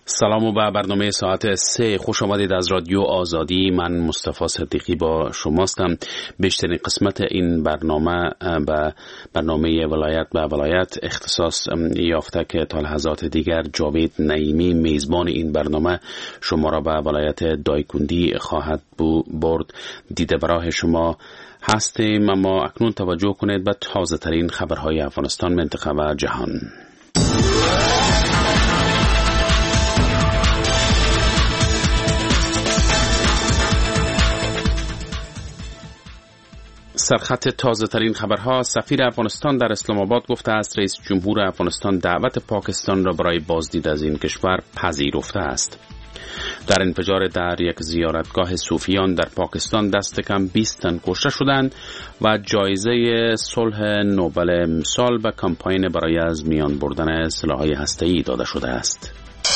سلام و به برنامه ساعت 3 خوش آمدید از رادیو آزادی. من مصطفی صدیقی با شماستم. بیشترین قسمت این برنامه به برنامه ولایت به ولایت اختصاص یافته که تا لحظات دیگر جاوید نعیمی میزبان این برنامه شما را به ولایت دایکندی خواهد برد. دیده برای شما هستیم، اما اکنون توجه کنید به تازه ترین خبرهای افغانستان، منطقه و جهان. سرخط تازه ترین خبرها. سفیر افغانستان در اسلام آباد گفته است رئیس جمهور افغانستان دعوت پاکستان را برای بازدید از این کشور پذیرفته است. در انفجار در یک زیارتگاه صوفیان در پاکستان دست کم 20 تن کشته شدند و جایزه صلح نوبل امسال به کمپاین برای از میان بردن سلاح‌های هسته‌ای داده شده است.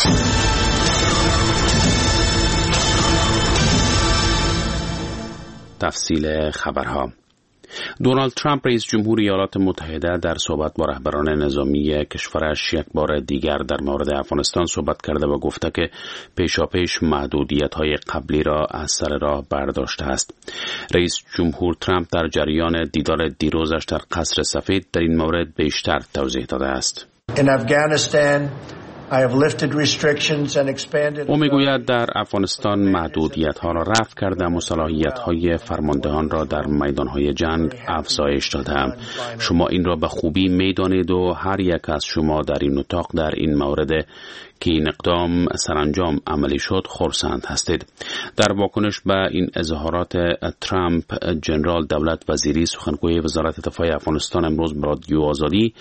تفصیل خبرها. دونالد ترامپ رئیس جمهور ایالات متحده در صحبت با رهبران نظامی کشورش یک بار دیگر در مورد افغانستان صحبت کرده و گفته که پیشاپیش محدودیت‌های قبلی را از سر راه برداشته است. رئیس جمهور ترامپ در جریان دیدار دیروزش در قصر سفید در این مورد بیشتر توضیح داده است. او میگوید در افغانستان محدودیت‌ها را رفع کردم و صلاحیت‌های فرماندهان را در میدان‌های جنگ افزایش دادم. شما این را به خوبی می‌دانید و هر یک از شما در این اتاق در این مورد که این اقدام سرانجام عملی شد خرسند هستید. در واکنش به این اظهارات ترامپ، جنرال دولت وزیری سخنگوی وزارت دفاع افغانستان امروز به رادیو آزادی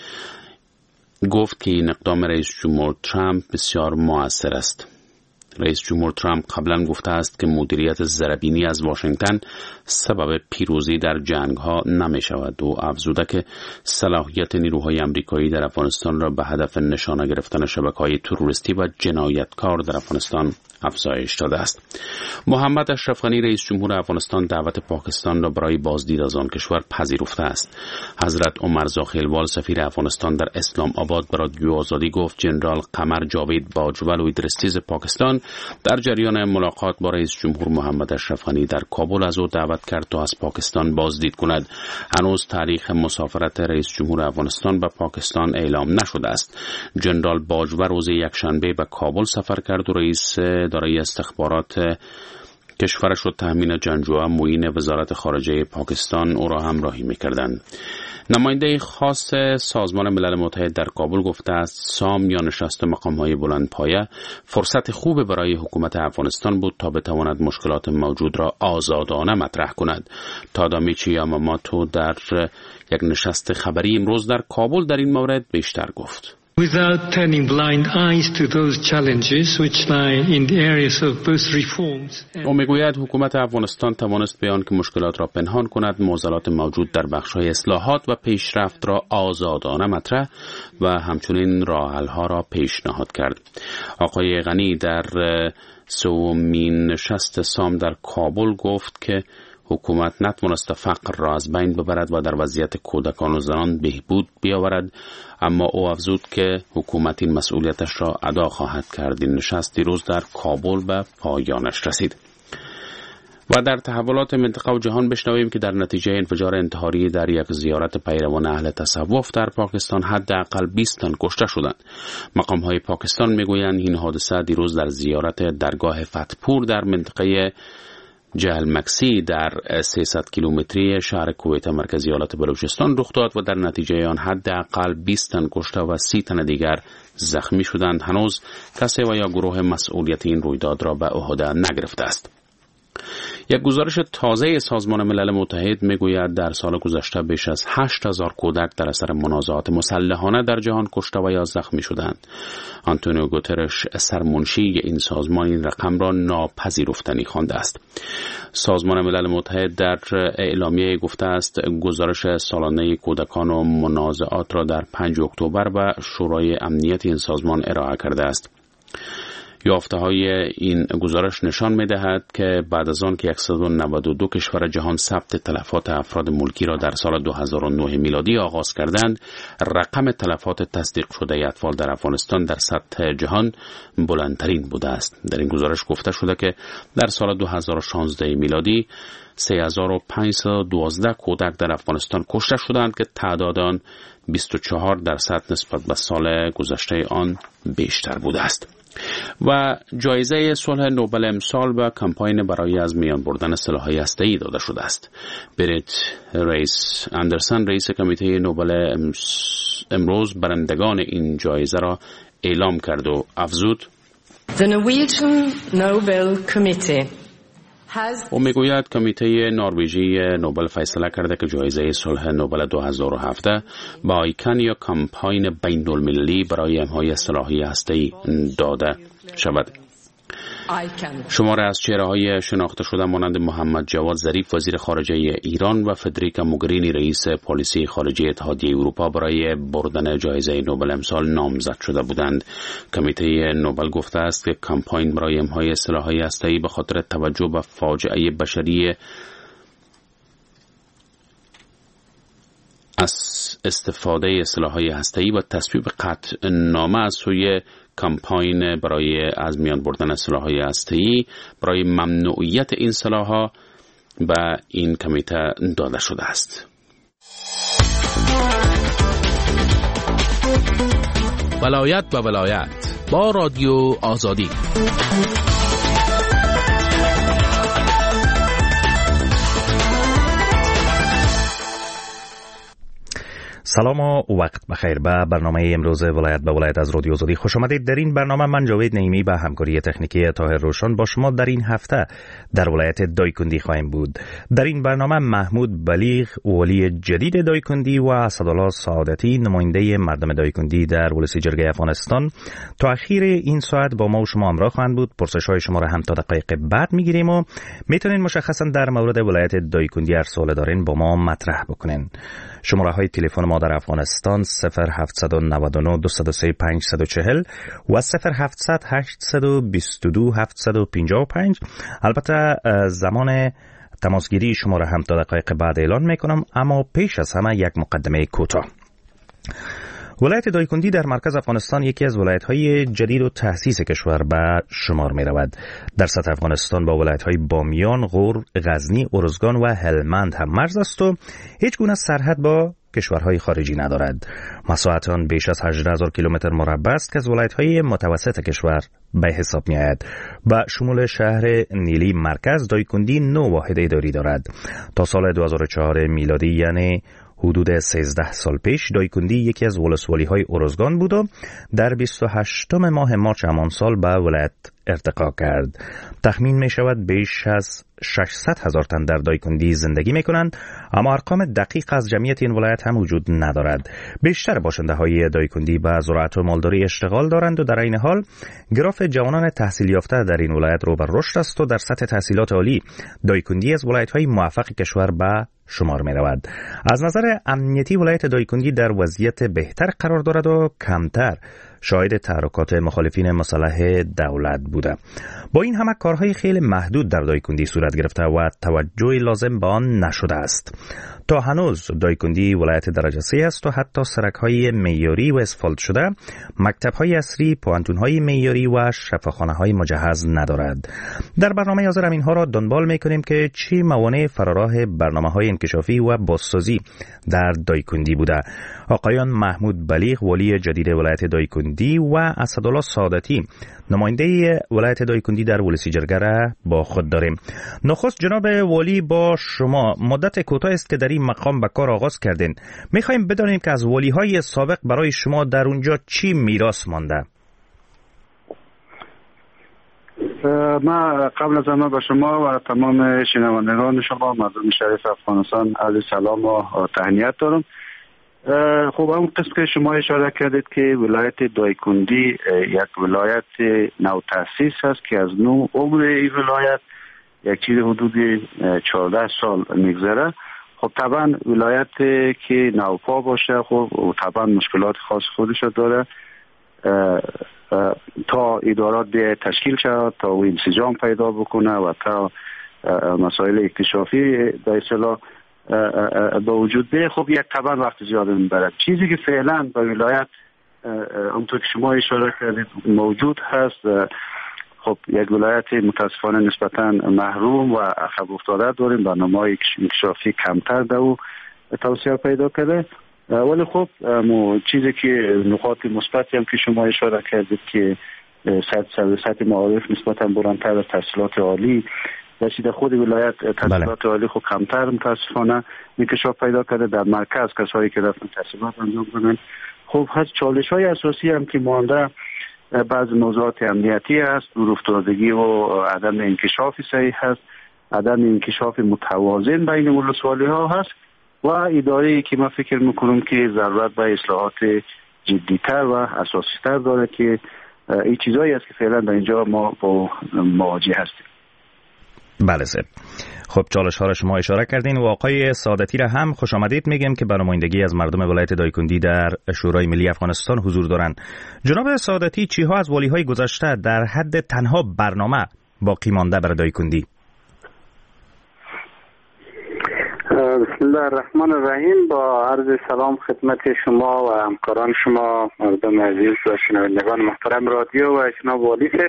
گفت که این اقدام رئیس جمهور ترامپ بسیار مؤثر است. رئیس جمهور ترامپ قبلا گفته است که مدیریت ضرربینی از واشنگتن سبب پیروزی در جنگ‌ها نمی شود و افزوده که صلاحیت نیروهای آمریکایی در افغانستان را به هدف نشانه گرفتن شبکه‌های تروریستی و جنایتکار در افغانستان افزایش داده است. محمد اشرف غنی رئیس جمهور افغانستان دعوت پاکستان را برای بازدید از آن کشور پذیرفته است. حضرت عمرزا خیلوال سفیر افغانستان در اسلام آباد به رادیو آزادی گفت جنرال قمر جاوید باجول و ادریس پاکستان در جریان ملاقات با رئیس جمهور محمد اشرف غنی در کابل از او دعوت کرد تا از پاکستان بازدید کند. هنوز تاریخ مسافرت رئیس جمهور افغانستان به پاکستان اعلام نشده است. جنرال باجول روز یکشنبه به کابل سفر کرد و رئیس اداره استخبارات کشورش و تامین جنگجویان معین وزارت خارجه پاکستان او را همراهی می‌کردند. نماینده خاص سازمان ملل متحد در کابل گفته است سام یا نشست مقام‌های بلندپایه فرصت خوب برای حکومت افغانستان بود تا بتواند مشکلات موجود را آزادانه مطرح کند. تادامیچی یاماماتو در یک نشست خبری امروز در کابل در این مورد بیشتر گفت. Without turning blind eyes to those challenges which lie in the areas of both reforms. او میگوید حکومت افغانستان توانست به آن که مشکلات را پنهان کند، معضلات موجود در بخش‌های اصلاحات و پیشرفت را آزادانه مطرح و همچنین راه‌حل‌ها را پیشنهاد کرد. آقای غنی در سومین نشست سام در کابل گفت که حکومت نتوانست فقر را از بین ببرد و در وضعیت کودکان و زنان بهبود بیاورد، اما او افزود که حکومت این مسئولیتش را ادا خواهد کرد. این نشست دیروز در کابل به پایانش رسید. و در تحولات منطقه و جهان بشنویم که در نتیجه انفجار انتحاری در یک زیارت پیروان اهل تصوف در پاکستان حداقل 20 تن کشته شدند. مقام‌های پاکستان میگویند این حادثه دیروز در زیارت درگاه فتحپور در منطقه جهل مکسی در 300 کیلومتری شهر کویت مرکزی ایالات بلوچستان رخ داد و در نتیجه آن حداقل 20 تن کشته و 30 تن دیگر زخمی شدند. هنوز کسی و یا گروه مسئولیت این رویداد را به عهده نگرفته است. یک گزارش تازه سازمان ملل متحد میگوید در سال گذشته بیش از 8000 کودک در اثر منازعات مسلحانه در جهان کشته و یا زخمی شدند. آنتونیو گوترش سرمنشی این سازمان این رقم را ناپذیرفتنی خوانده است. سازمان ملل متحد در اعلامیه گفته است گزارش سالانه کودکان و منازعات را در 5 اکتبر به شورای امنیت این سازمان ارائه کرده است. یافته‌های این گزارش نشان می‌دهد که بعد از آن که 192 کشور جهان ثبت تلفات افراد ملکی را در سال 2009 میلادی آغاز کردند، رقم تلفات تصدیق شده اطفال در افغانستان در سطح جهان بلندترین بوده است. در این گزارش گفته شده که در سال 2016 میلادی 3512 کودک در افغانستان کشته شدند که تعداد آن 24% نسبت به سال گذشته آن بیشتر بوده است. و جایزه صلح نوبل امسال به کمپاین برای از میان بردن سلاح‌های هسته‌ای داده شده است. بریت ریس اندرسن، رئیس کمیته نوبل، امروز برندگان این جایزه را اعلام کرد و افزود: The Norwegian Nobel Committee او میگوید کمیته نروژی نوبل فیصله کرده که جایزه صلح نوبل 2017 با آیکن یا کمپاین بین‌المللی برای حمایت سلاح‌های هسته‌ای داده شود. شماره از چهره‌های شناخته شده مانند محمد جواد ظریف وزیر خارجه ایران و فدریکا موگرینی رئیس پالیسی خارجه اتحادیه اروپا برای بردن جایزه نوبل امسال نامزد شده بودند. کمیته نوبل گفته است که کمپاین برای حمایت سلاح‌های هسته‌ای به خاطر توجه به فاجعه بشری از استفاده سلاح‌های هسته‌ای و تصویب قطعنامه از سوی کمپاین برای از میان بردن سلاح‌های هسته‌ای برای ممنوعیت این سلاح‌ها به این کمیته داده شده است. ولایت به ولایت با رادیو آزادی. سلام و وقت بخیر. به برنامه امروز ولایت به ولایت از رادیو آزادی خوش آمدید. در این برنامه من جاوید نعیمی به همکاری تکنیکی طاهر روشن با شما در این هفته در ولایت دایکندی خواهیم بود. در این برنامه محمود بلیغ، ولی جدید دایکندی و اسدالله سعادتی، نماینده مردم دایکندی در ولسی جرگه افغانستان، تا اخیر این ساعت با ما و شما همراه خواهند بود. پرسش‌های شما را هم تا دقایق بعد میگیریم و میتونین مشخصا در مورد ولایت دایکندی هر سوال دارین با ما مطرح بکنین. شماره های تلفن ما در افغانستان 0799 203 540 و 0700 822 755. البته زمان تماسگیری شما را هم تا دقایق بعد اعلان میکنم، اما پیش از همه یک مقدمه کوتاه. ولایت دایکندی در مرکز افغانستان یکی از ولایت‌های جدید و تأسیس کشور به شمار می‌رود. در سطح افغانستان با ولایت‌های بامیان، غور، غزنی، ارزگان و هلمند هم مرز است و هیچ گونه سرحد با کشورهای خارجی ندارد. مساحت آن بیش از 18000 کیلومتر مربع است که از ولایت‌های متوسط کشور به حساب می‌آید. با شمول شهر نیلی مرکز، دایکندی 9 واحد اداری دارد. تا سال 2004 میلادی، یعنی حدود 13 سال پیش، دایکندی یکی از ولسوالی‌های ارزگان بود و در 28 ماه مارچ همان سال به ولایت ارتقا کرد. تخمین می شود بیش از 600,000 تن در دایکندی زندگی می کنند، اما ارقام دقیق از جمعیت این ولایت هم وجود ندارد. بیشتر باشنده های دایکندی به زراعت و مالداری اشتغال دارند و در این حال گراف جوانان تحصیل یافته در این ولایت رو به رشد است و در سطح تحصیلات عالی دایکندی از ولایت های موفق کشور به شمار می رود. از نظر امنیتی ولایت دایکندی در وضعیت بهتر قرار دارد و کمتر شاهد تحرکات مخالفین مسلح دولت بوده. با این همه کارهای خیلی محدود در دایکندی صورت گرفته و توجه لازم به آن نشده است. تا هنوز دایکندی ولایت درجه 3 است و حتی سرک‌های معیاری و اسفالت شده، مکتب‌های عصری، پوهنتون‌های معیاری و شفاخانه‌های مجهز ندارد. در برنامه حاضر اینها را دنبال می‌کنیم که چه موانع فراراه برنامه‌های انکشافی و بازسازی در دایکندی بوده. آقایان محمود بلیغ، ولی جدید ولایت دایکندی و اسدالله سعادتی، نماینده ولایت دایکندی در ولسی جرگه را با خود داریم. نخست جناب ولی، با شما مدت کوتاه است که در این مقام به کار آغاز کردین. می‌خوایم بدانیم که از ولی‌های سابق برای شما در اونجا چی میراث مانده؟ ما قبل از همه به شما و تمام شنوندگان شما مردم شریف افغانستان عرض سلام و تهنیت دارم. خب اون قسم که شما اشاره کردید که ولایت دایکندی یک ولایت نو تأسیس است که از نو عمر این ولایت یک چیز حدود 14 سال میگذره. خب طبعا ولایت که نوپا باشه خب طبعا مشکلات خاص خودش داره. تا ادارات تشکیل شد تا او انسجام پیدا بکنه و تا مسائل اکتشافی به اصطلاح به وجود بیاد. خب یک طبعا وقت زیاد میبره. چیزی که فعلا به ولایت اونطور که شما اشاره کردید موجود هست، خب یک ولایت متاسفانه نسبتا محروم و عقب افتاده داریم، برنامه‌های انکشافی کمتر در او توسعه پیدا کرده. ولی خب چیزی که نقاط مثبتی هم که شما اشاره کردید که سطح معارف نسبتا بلندتر از تحصیلات عالی در خود ولایت تحصیلات عالی خب کمتر متاسفانه انکشاف پیدا کرده. در مرکز کسایی که رفتن تحصیلات انجام دادن خب هست. چالش‌های اساسی هم که مانده بعض موضوعات امنیتی هست، دورافتادگی و عدم انکشاف صحیح هست، عدم انکشاف متوازن بین ولسوالی‌ها هست و اداره‌ای که من فکر میکنم که ضرورت به اصلاحات جدی‌تر و اساسی‌تر داره که این چیزایی است که فعلا در اینجا ما با مواجه هستیم. بله سر. خب چالش ها را شما اشاره کردین و آقای سعادتی را هم خوش آمدید میگم که برای نمایندگی از مردم ولایت دایکندی در شورای ملی افغانستان حضور دارند. جناب سعادتی، چی ها از والی های گذشته در حد تنها برنامه باقی مانده برای دایکندی؟ بسم الله الرحمن الرحیم. با عرض سلام خدمت شما و همکاران شما، مردم عزیز و شنوندگان محترم رادیو و جناب والی صاحب.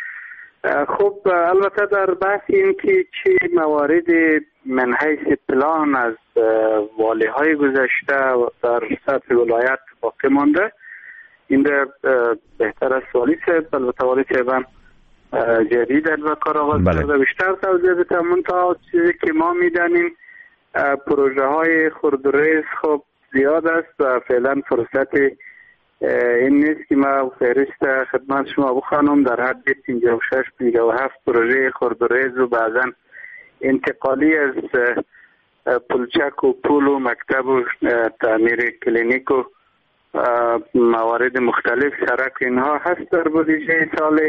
خب البته در بحث این که چه موارد من حیث پلان از والی های گذشته در سطح ولایت باقی مانده، این بهتر است والی صاحب، البته والی صاحب جدید به کار آغاز کرده بیشتر توضیح بدم. منتها چیزی که ما میدانیم پروژه های خردریز خب زیاد است و فعلا فرصت این نیست که ما فهرست خدمت شما بخوانم. در حد 56-57 پروژه خردریز و بعضا انتقالی از پلچک و پول و مکتب و تعمیر کلینیک و موارد مختلف سرک اینها هست در بودجه سال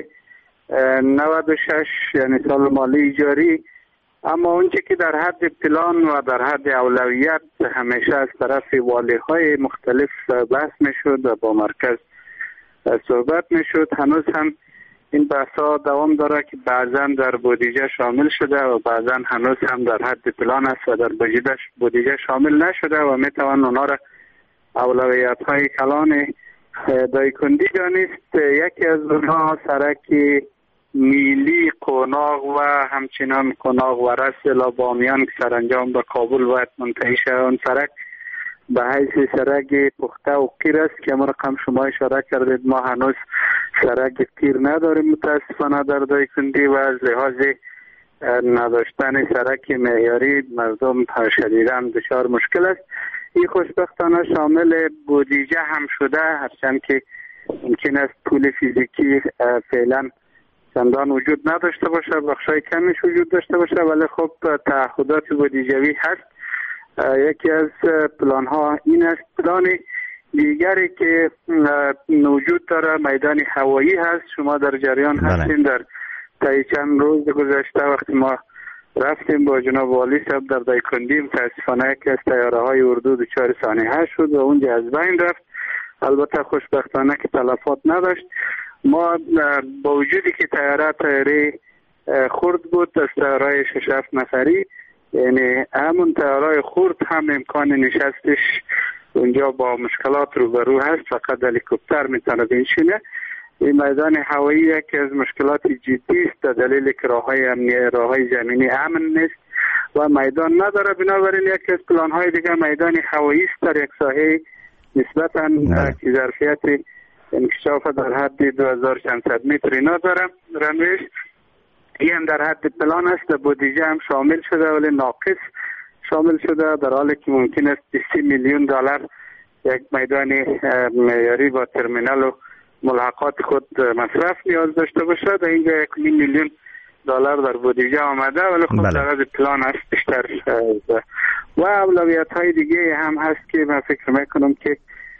96 یعنی سال مالی جاری. اما اونچه که در حد پلان و در حد اولویت همیشه از طرف والی های مختلف بحث میشد و با مرکز صحبت میشد، هنوز هم این بحثا دوام داره که بعضا در بودجه شامل شده و بعضا هنوز هم در حد پلان است و در بودجه شامل نشده و میتوان اونا را اولویت های کلان دایکندی دانست. یکی از اونها سرک نیلی قوناق و همچنان قوناق و رسل بامیان که سرانجام به کابل باید منتهی شود. اون سرک به حیث سرک پخته و قیر است که رقم شما اشاره کردید ما هنوز سرک قیر نداریم متاسفانه در دایکندی و از لحاظ نداشتن سرک معیاری مردم شدیداً دچار مشکل است. این خوشبختانه شامل بودجه هم شده، هرچند که ممکن است پول فیزیکی فعلا چندان وجود نداشته باشه، بخشای کمیش وجود داشته باشه، ولی خب تعهدات بودجوی هست. یکی از پلان ها این است. پلان دیگری که وجود داره میدان هوایی هست. شما در جریان هستین در طی چند روز گذشته وقتی ما رفتیم با جناب والی صاحب در دایکندی، متاسفانه یکی از طیاره های اردو دچار سانحه شد و اونجا از بین رفت. البته خوشبختانه که تلفات نداشت. ما با وجودی که طیاره خرد بود، از طیاره 6-7 نفری، یعنی همون طیاره خرد هم امکان نشستش اونجا با مشکلات روبرو هست، فقط هلیکوپتر میتونه بنشینه. این میدان هوایی یکی از مشکلات جدی است در دلیل که راههای زمینی امن نیست و میدان نداره. بنابراین یکی از پلان‌های دیگه میدان هوایی است در یک ساحه نسبتاً که ظرفیت انکشاف در حد 2400 متر اینا دارم رنویش. این هم در حد پلان است. بودجه هم شامل شده ولی ناقص شامل شده، در حالی که ممکن است 30 میلیون دلار یک میدان معیاری با ترمینال و ملحقات خود مصرف نیاز داشته باشه. در اینجا 1 میلیون دلار در بودجه آمده ولی خب در حد پلان است بیشتر. و اولویت های دیگه هم هست که من فکر میکنم که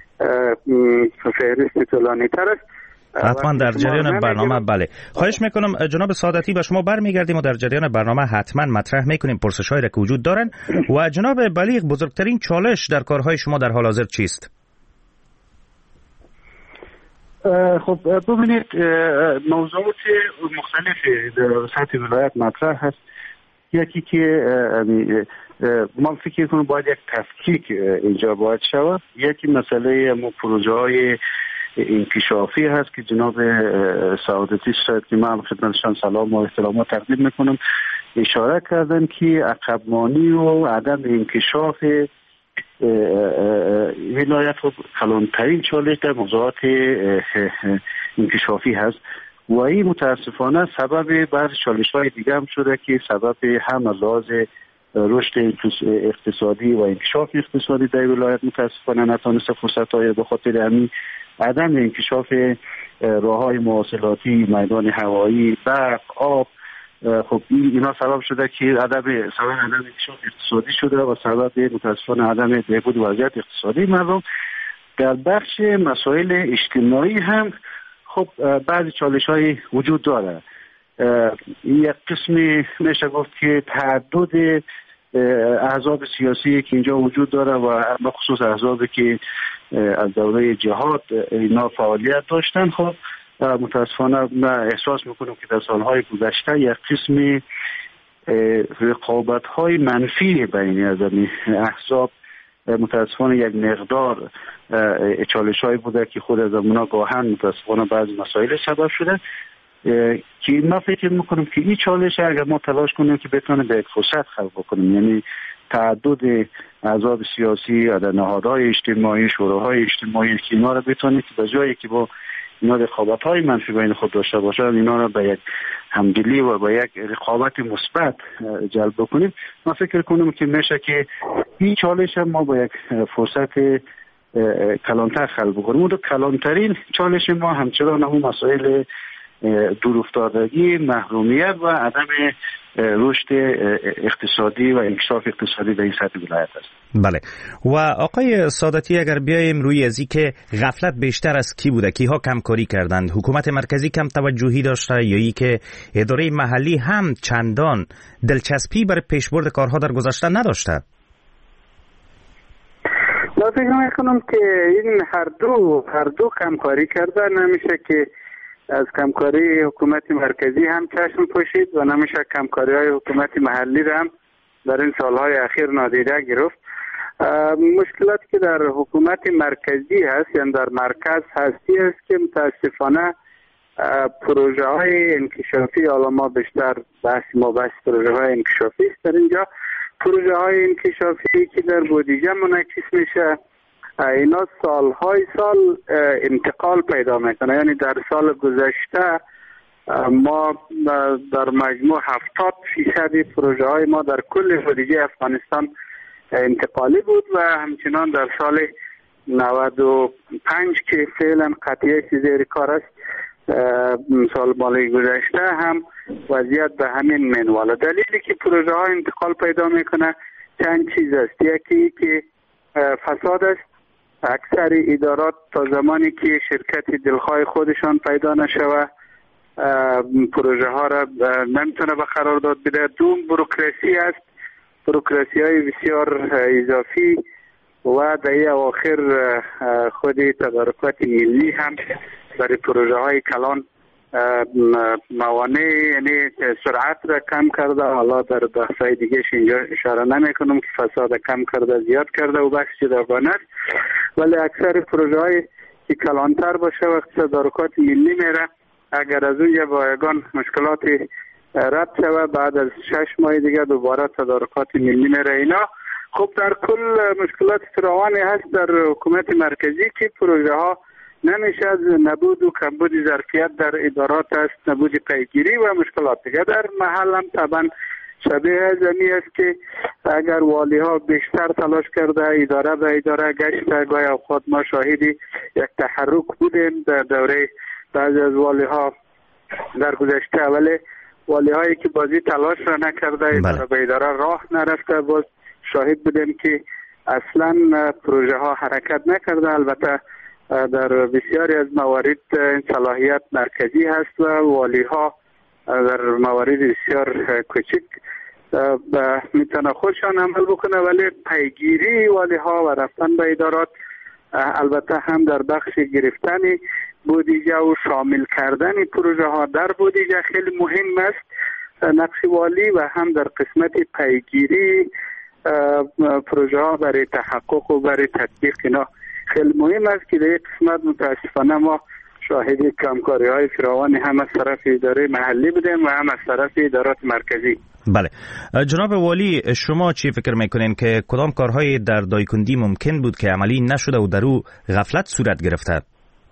فهرست طولانی تر است. حتما در جریان برنامه بله. خواهش میکنم جناب سعادتی به شما برمیگردیم و در جریان برنامه حتما مطرح میکنیم پرسش‌هایی که وجود دارن. و جناب بلیغ، بزرگترین چالش در کارهای شما در حال حاضر چیست؟ خب ببینید موضوعات مختلفی در سطح ولایت مطرح هست. یکی که من فکر کنم باید یک تفکیک اینجا باید شود. یکی مسئله پروژه های انکشافی هست که جناب سعادتی شاید که من خدمتشان سلام و احترامات تقدیم میکنم اشاره کردن که عقبمانی و عدم انکشاف ولایت خب کلانترین چالش در موضوعات انکشافی هست و این متاسفانه سبب بعض چالش های دیگه هم شده که سبب هم از لحاظ رشد اقتصادی و انکشاف اقتصادی در ولایت متاسفانه نتونسته فرصت های به خاطر همین عدم انکشاف راه های مواصلاتی، میدان هوایی، برق، آب. خب اینا سبب شده که عدم انکشاف اقتصادی شده و سبب متاسفانه عدم بهبود وضعیت اقتصادی مردم. در بخش مسائل اجتماعی هم خب بعضی چالش های وجود داره. یک قسمی میشه گفت که تعدد احزاب سیاسی که اینجا وجود داره و بخصوص احزابی که از دوره جهاد اینا فعالیت داشتن، خب متاسفانه من احساس میکنم که در سالهای گذشته یک قسمی رقابت‌های منفی بین از احزاب متاسفانه یک مقدار چالش‌های بوده که خود از اونا گاهن متاسفانه بعضی مسائل سبب شده که من فکر میکنم که این چالش اگر ما تلاش کنیم که بتونه به یک فرصت خلق بکنیم، یعنی تعدد احزاب سیاسی در نهادهای اجتماعی، شوراهای اجتماعی که اینا رو بتونه که به جایی که با اینا رقابت‌های منفی بین خود داشته باشن اینا رو به یک همدلی و به یک رقابت مثبت جلب بکنیم. من فکر کنم که میشه که این چالش هم ما با یک فرصت کلانتر خلق بکنیم. اون کلانترین چالش ما همچنان هم مسائل دورافتادگی، محرومیت و عدم رشد اقتصادی و انکشاف اقتصادی در این سطح ولایت است. بله. و آقای سعادتی اگر بیایم روی ازی که غفلت بیشتر از کی بوده، کیها کمکاری کردند، حکومت مرکزی کم توجهی داشته یا ای که اداره محلی هم چندان دلچسپی برای پیشبرد کارها در گذشته نداشته؟ من فکر میکنم که این هر دو کمکاری کرده. نمیشه که از کمکاری حکومت مرکزی هم چشم پوشید و نمیشه کمکاری های حکومت محلی را هم در این سالهای اخیر نادیده گرفت. مشکلاتی که در حکومت مرکزی هست یعنی در مرکز هستی است که متاسفانه پروژه های انکشافی، حالا ما بیشتر بحث پروژه های انکشافی است در اینجا، پروژه های انکشافی که در بودجه منعکس میشه اینا سالهای سال انتقال پیدا میکنه. یعنی در سال گذشته ما در مجموع 70% پروژه های ما در کل بودجه افغانستان انتقالی بود و همچنان در سال 95 که فعلا قطعی زیر کار است سال مالی گذشته هم وضعیت به همین منواله. دلیلی که پروژه ها انتقال پیدا میکنه چند چیز است. یکی که فساد است. اکثر ادارات تا زمانی که شرکت دلخواه خودشان پیدا نشوه پروژه ها را نمیتونه به قرارداد بده. دوم بروکراسی است، بروکراسی های بسیار اضافی و در اواخر خود تدارکات ملی هم برای پروژه های کلان موانع یعنی سرعت را کم کرده. حالا در بحث‌های دیگه اینجا اشاره نمی کنم که فساد کم کرده زیاد کرده و بحث جداگانه است، ولی اکثر پروژه های که کلانتر باشه وقت تدارکات ملی میره اگر از اون بایگان مشکلات رد شوه بعد از 6 ماه دیگه دوباره تدارکات ملی میره. اینا خب در کل مشکلات فراوانی هست در حکومت مرکزی که پروژه ها نمیشه از نبود و کمبود ظرفیت در ادارات است، نبود پیگیری و مشکلات دیگه. در محل هم طبعا شبیه زمین است که اگر والی ها بیشتر تلاش کرده اداره به اداره گشته، گاهی اوقات ما شاهدی یک تحرک بودیم در دوره بعضی از والی ها در گذشته، ولی والی هایی که بازی تلاش را نکرده اداره به اداره راه نرفته باز شاهد بودیم که اصلا پروژه ها حرکت نکرده. البته در بسیاری از موارد صلاحیت مرکزی هست و والی ها در موارد بسیار کوچک میتونه خودشان عمل بکنه، ولی پیگیری والی ها و رفتن به ادارات البته هم در بخش گرفتن بودجه و شامل کردن پروژه ها در بودجه خیلی مهم است، نقش والی، و هم در قسمت پیگیری پروژه ها برای تحقق و برای تطبیق اینا خیلی مهم است که در یک قسمت متاسفانه ما شاهد کمکاری های فراوان هم از طرف اداره محلی بودیم و هم از طرف ادارات مرکزی. بله جناب والی، شما چی فکر میکنین که کدام کارهای در دایکندی ممکن بود که عملی نشده و در او غفلت صورت گرفته؟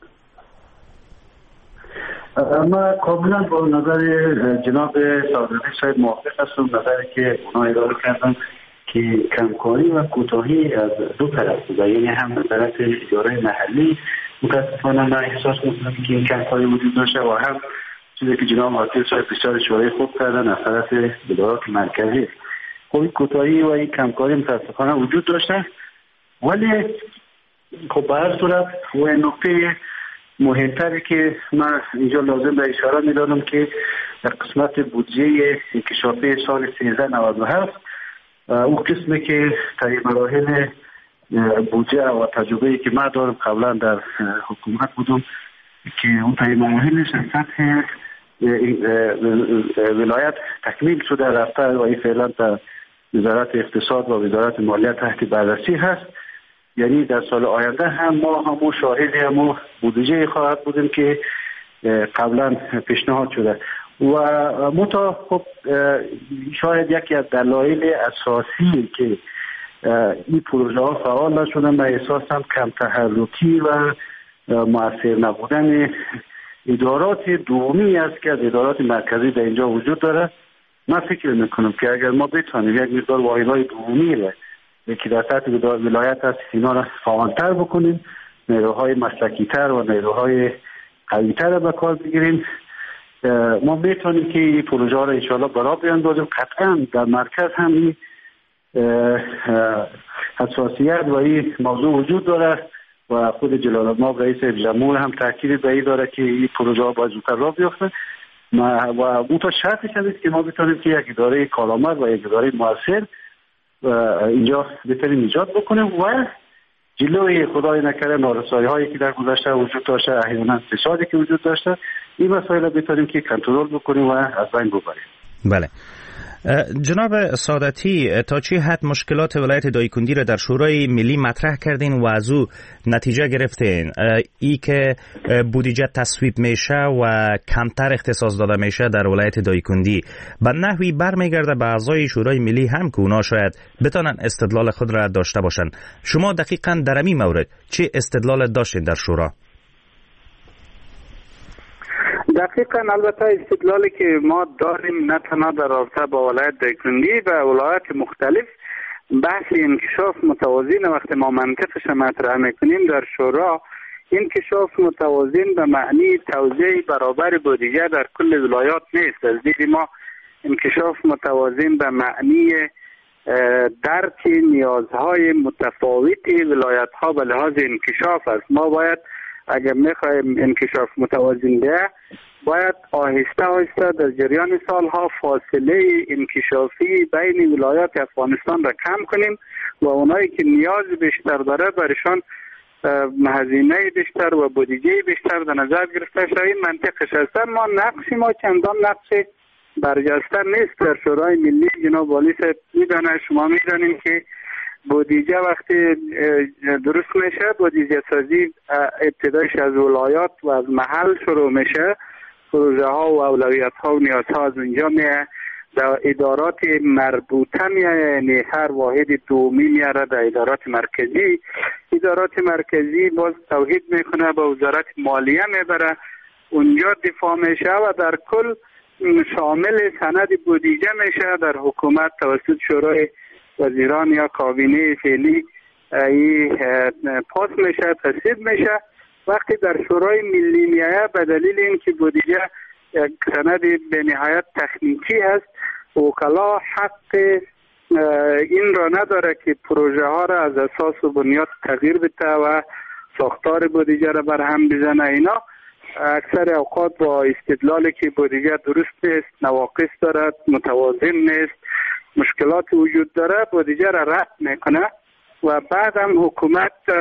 ما کاملا با نظر جناب سعادتی صاحب موافق هستم. نظری که اونا اداره کردن که کمکاری و کوتاهی از دو طرف بوده، یعنی هم از طرف اداره محلی متاسفانه من احساس میکنم که این کمکاری وجود داشته و هم چیزی که جناب عاطف صاحب بسیار اشاره خوب کردن از طرف ادارات مرکزی. خب این کوتاهی و این کمکاری متاسفانه وجود داشته، ولی خب به هر صورت و نکته مهمتری که من اینجا لازم به اشاره میدادم که در قسمت بودجه انکشافی سال 1397 اون قسمی که طی مراحل بودجه و تجربه‌ای که من دارم قبلا در حکومت بودم که اون طی مراحلش سطح ولایت تکمیل شده رفته و این فعلا در وزارت اقتصاد و وزارت مالیه تحت بررسی هست. یعنی در سال آینده هم ما همون شاهد همون بودجه خواهد بودیم که قبلا پیشنهاد شده و متا خب شاید یکی از دلایل اساسی که این پروژه ها فعال نشدن به احساسم کم تحرکی و مؤثر نبودن ادارات دومی است که از ادارات مرکزی در اینجا وجود داره. من فکر میکنم که اگر ما بتوانیم یک مقدار واحدهای دومی را که در سطح ولایت هست اینا را فعالتر بکنیم، نیروهای مسلکی‌تر و نیروهای قوی‌تر را به کار بگیریم، ما میتونیم که این پروژه ها را انشاءالله برا بیاندازیم. قطعا در مرکز هم این حساسیت و این موضوع وجود داره و خود جلال الله رئیس جمهور هم تاکید به این داره که این پروژه ها باید زودتر راه بیفته و اون تا شرطش هست که ما بتونیم که یک اداره کارآمد و یک اداره مؤثر اینجا بتونیم ایجاد بکنیم و جلوی خدای نکرده نارسایی هایی که در گذشته وجود داشته، احیانا فسادی که وجود داشته، این مسائل بتونیم که کنترل بکنیم و از بین ببریم. بله جناب سعادتی، تا چه حد مشکلات ولایت دایکندی را در شورای ملی مطرح کردین و از او نتیجه گرفتین؟ ای که بودجه تصویب میشه و کمتر اختصاص داده میشه در ولایت دایکندی به نحوی برمیگرده به اعضای شورای ملی هم که اونا شاید بتونن استدلال خود را داشته باشن. شما دقیقاً در این مورد چه استدلال داشتین در شورا؟ دقیقاً البته استدلالی که ما داریم نه تنها در رابطه با ولایت دایکندی و ولایات مختلف بحث انکشاف متوازن وقتی ما منطقش مطرح میکنیم در شورا، انکشاف متوازن به معنی توزیع برابر بودجه در کل ولایات نیست. از دید ما انکشاف متوازن به معنی درک نیازهای متفاوت ولایت ها به لحاظ انکشاف است. ما باید اگر میخوایم انکشاف متوازن ده باید آهسته آهسته در جریان سالها فاصله انکشافی بین ولایات افغانستان را کم کنیم و اونایی که نیاز بیشتر داره برشان هزینه بیشتر و بودجه بیشتر در نظر گرفته شده. این منطقش است. ما نقش ما چندان نقش برجسته نیست در شورای ملی. جناب والی صاحب میدانه، شما میدانیم که بودجه وقتی درست میشه، بودجه سازی ابتدایش از ولایات و از محل شروع میشه، پروژه ها و اولویت ها و نیاز ها از اونجا میه در ادارات مربوطه میه، یعنی هر واحد دومی میاره در ادارات مرکزی. ادارات مرکزی باز توحید میکنه با وزارت مالیه میبره، اونجا دفاع میشه و در کل شامل سند بودجه میشه در حکومت توسط شورای وزیران یا کابینه فعلی پاس میشه، تصویب میشه. وقتی در شورای ملی میایه به دلیل اینکه بودجه یک سند به نهایت تکنیکی هست، وکلا حق این را نداره که پروژه ها را از اساس و بنیاد تغییر بده و ساختار بودجه را برهم بزنه. اینا اکثر اوقات با استدلالی که بودجه درست نیست، نواقص دارد، متوازن نیست، مشکلات وجود داره، بودجه را رد میکنه و بعد هم حکومت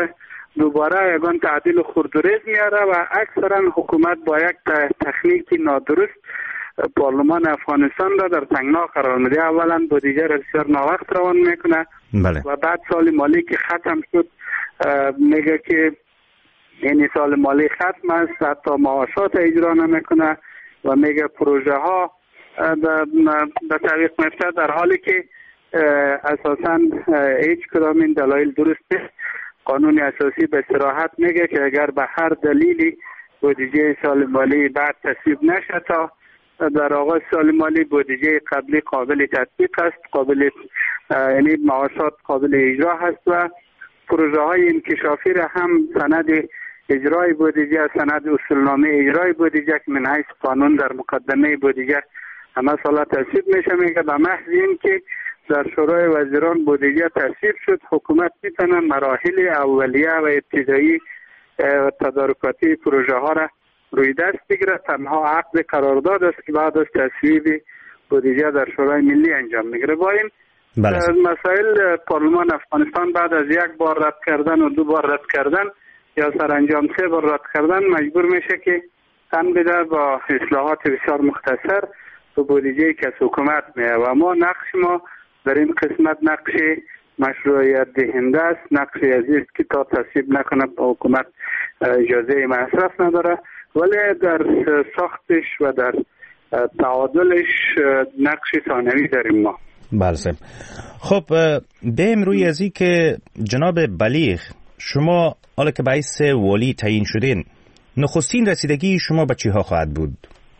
دوباره یگان تعدیل خردوریز میاره و اکثرا حکومت با یک تکنیکی نادرست پارلمان افغانستان را در تنگنا قرار میده. اولا بودجه را بسیار ناوقت روان میکنه. بله. و بعد سال مالی که ختم شد میگه که این سال مالی ختم است، حتی معاشات اجرا نمیکنه و میگه پروژه ها به تعویق میفته، در حالی که اساساً هیچ کدام این دلایل درست نیست. قانون اساسی به صراحت میگه که اگر به هر دلیلی بودجه سال مالی بعد تصویب نشه تا در آغاز سال مالی، بودجه قبلی قابل تطبیق است، یعنی معاشات قابل اجرا هست و پروژه های انکشافی را هم سند اجرای بودجه، سند اصولنامه اجرای بودجه که من حیث قانون در مقدمه بودجه همه سالا تصویب میشه، میگه به محض این که در شورای وزیران بودجه تصویب شد، حکومت میتونه مراحل اولیه و ابتدایی تدارکاتی پروژه ها را روی دست بگیره. تنها عقد قرارداد است که بعد از تصویب بودجه در شورای ملی انجام میگیره. با این مسائل پارلمان افغانستان بعد از یک بار رد کردن و 2 بار رد کردن یا سرانجام 3 بار رد کردن مجبور میشه که تن بده با اصلاحات بسیار مختصر به بودجه که از حکومت میه و ما نقش ما در این قسمت نقش مشروعیت دهنده است، نقش عزیز که تا تصویب نکنه حکومت اجازه مصرف نداره، ولی در ساختش و در تعادلش نقش ثانوی داریم ما. بله. خب بریم روی از این که جناب بلیغ، شما حالا که باعث والی تعیین شدین، نخستین رسیدگی شما به چی ها خواهد بود؟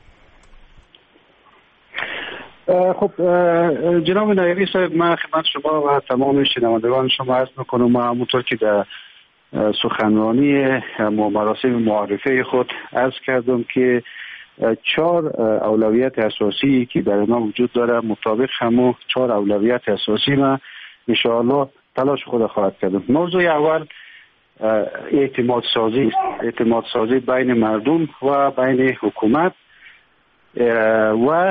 خب جناب نایبی صاحب، من خدمت شما و تمام شنوندگان شما عرض میکنم، ما همونطور که در سخنرانی مراسم معارفه خود عرض کردم که 4 اولویت اساسی که در ما وجود داره، مطابق همون 4 اولویت اساسی ما انشاءالله تلاش خود خواهد کردم. موضوع اول اعتماد سازی است، اعتماد سازی بین مردم و بین حکومت و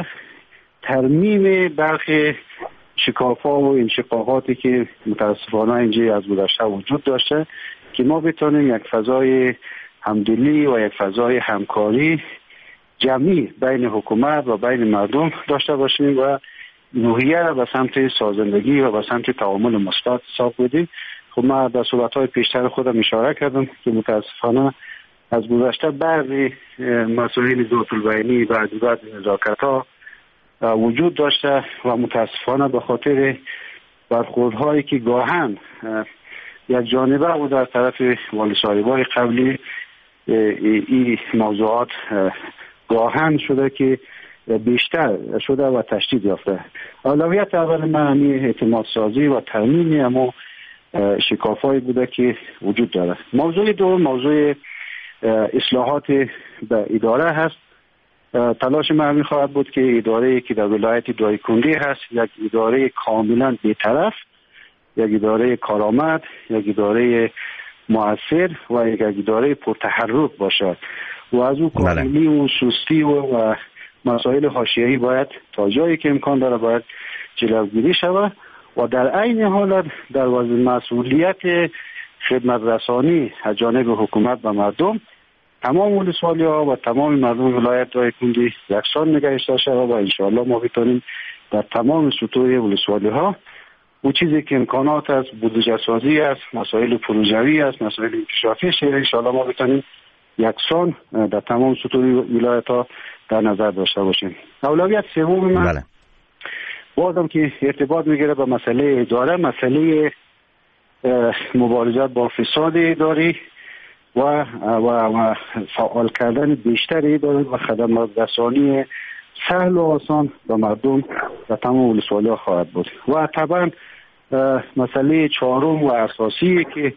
ترمیم برخی شکاف‌ها و انشقاقاتی که متاسفانه اینجا از گذشته وجود داشته که ما بتونیم یک فضای همدلی و یک فضای همکاری جمعی بین حکومت و بین مردم داشته باشیم و روحیه به سمت سازندگی و به سمت تعامل مثبت ساق بدیم. خب من در صحبت‌های پیشتر خودم اشاره کردم که متاسفانه از گذشته بعضی مسائل ذات البینی و بعضی نزاکت‌ها وجود داشته و متاسفانه به خاطر برخوردهایی که گاهن یک جانبه بود از طرف والی صاحبای قبلی، این موضوعات گاهن شده که بیشتر شده و تشدید یافته. اولویت اول من اعتماد سازی و ترمیم اما شکافایی بوده که وجود داره. موضوع دوم موضوع اصلاحات به اداره هست. تلاش من خواهد بود که اداره‌ای که در ولایت دایکنډي هست یک اداره کاملا بی‌طرف، یک اداره کارآمد، یک اداره مؤثر و یک اداره پرتحرک باشد و از او کاملی و سستی و مسائل حاشیه‌ای باید تا جایی که امکان داره باید جلوگیری شود و در عین حال در وضع مسئولیت خدمت رسانی از جانب حکومت و مردم تمام ولسوالی‌ها و تمام مردم ولایت دایکنډي یکسان نگهش داشته و انشاءالله ما بتونیم در تمام سطوح ولسوالی‌ها و چیزی که امکانات است، بودجه سازی است، مسائل پروژوی است، مسائل انکشافی شهر، انشاءالله ما بتونیم یکسان در تمام سطوح ولایت‌ها در نظر داشته باشیم. اولویت سوم من بازم که ارتباط میگیره به مسئله اداره، مسئله مبارزه با فساد اداری و فعال کردن بیشتر اداره و خدمات رسانی سهل و آسان به مردم و تمام ولسوالی‌ها خواهد بود. و طبعا مسئله چهارم و اساسی که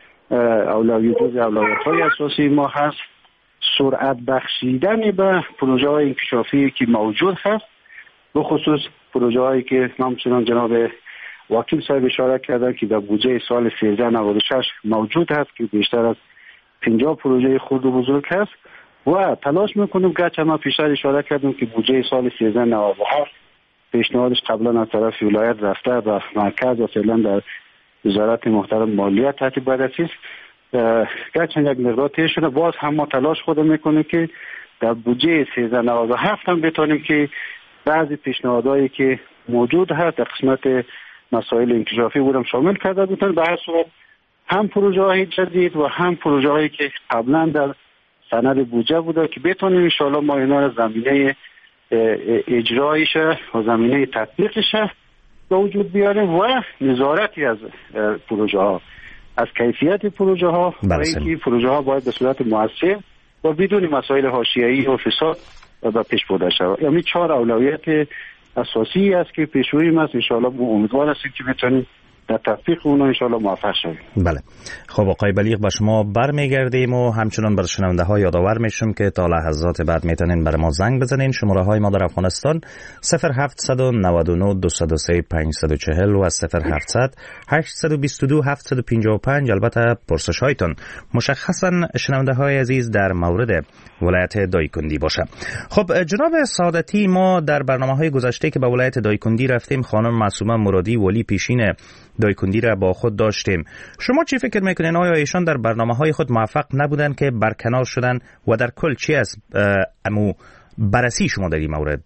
اولویت‌های اساسی ما هست، سرعت بخشیدن به پروژه‌های انکشافی که موجود هست، به خصوص پروژه‌هایی که همچنان جناب وکیل صاحب اشاره کردن که در بودجه سال 1396 موجود هست که بیشتر از 50 پروژه خرد و بزرگ هست و تلاش میکنیم گرچه ما پیشتر اشاره کردیم که بودجه سال 1397 پیشنهادش قبلا از طرف ولایت رفته و مرکز و فعلا در وزارت محترم مالیات تحت بررسی است گرچه یک مقدار تیر شده، باز هم ما تلاش خود میکنیم که در بودجه 1397 هم بتونیم که بعضی پیشنهادهایی که موجود هست در قسمت مسائل انکشافی بودم شامل کرده بودن. به هر صورت هم پروژه های جدید و هم پروژه هایی که قبلا در سند بودجه بوده که بتونیم انشاءالله ما اینا را زمینه اجرایش و زمینه تطبیقش به وجود بیاریم و نظارتی از پروژه ها، از کیفیت پروژه ها و اینکه پروژه ها باید به صورت مؤثر و بدون مسائل حاشیه‌ای و فساد به پیش برده شود. یعنی 4 اولویت اساسی است که پیش روی ما است. ان شاء الله امیدوار هستیم که بتونیم در تطبیق اون ان شاء الله موفق شویم. بله. خب آقای بلیغ، با شما برمیگردیم و همچنان بر شنونده ها یادآور میشم که تا لحظات بعد میتونین برای ما زنگ بزنین. شماره های ما در افغانستان 0799 203 540 و 0700 822 755. البته پرسش هایتون مشخصا شنونده های عزیز در مورد ولایت دایکندی باشه. خب جناب سعادتی، ما در برنامه‌های گذشته که به ولایت دایکندی رفتیم خانم معصومه مرادی ولی پیشین دایکندی را با خود داشتیم. شما چی فکر میکنین؟ آیا ایشان در برنامه‌های خود موفق نبودن که برکنار شدن و در کل چی از امو بررسی شما در این مورد؟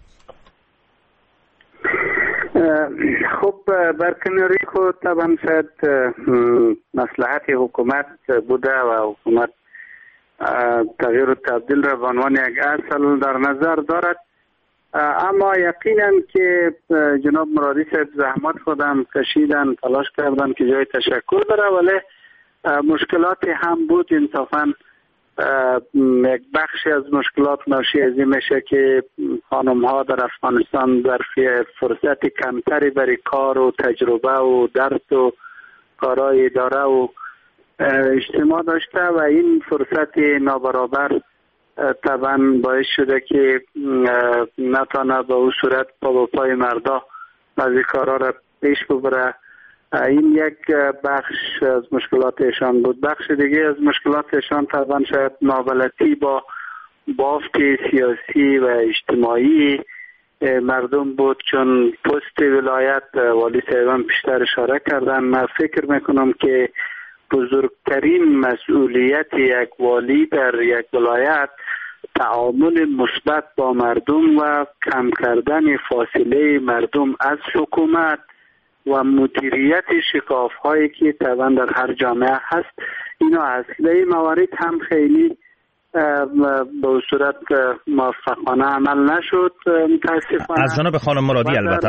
خب برکناری خود طبعا شاید مصلحت حکومت بوده و حکومت تغییر و تبدیل را به عنوان یک اصل در نظر دارد، اما یقینا که جناب مرادی صاحب زحمت خودم کشیدن، تلاش کردن که جای تشکر داره، ولی مشکلاتی هم بود. انصافا یک بخشی از مشکلات ناشی از این میشه که خانم ها در افغانستان ظرف فرصت کمتری برای کار و تجربه و درس و کارهای اداره و اجتماع داشته و این فرصت نابرابر طبعا باعث شده که نتانه به اون صورت با پای مردا بعضی کارها را پیش ببره. این یک بخش از مشکلاتشان بود. بخش دیگه از مشکلاتشان طبعا شاید نابلدی با بافت سیاسی و اجتماعی مردم بود، چون پست ولایت والی صاحبان بیشتر اشاره کردن. من فکر میکنم که بزرگترین مسئولیت یک والی در یک ولایت تعامل مثبت با مردم و کم کردن فاصله مردم از حکومت و مدیریت شکاف هایی که طبعا در هر جامعه هست. اینا اصلی موارد هم خیلی به صورت موفقانه عمل نشد متاسفانه. از جانب خانم مرادی البته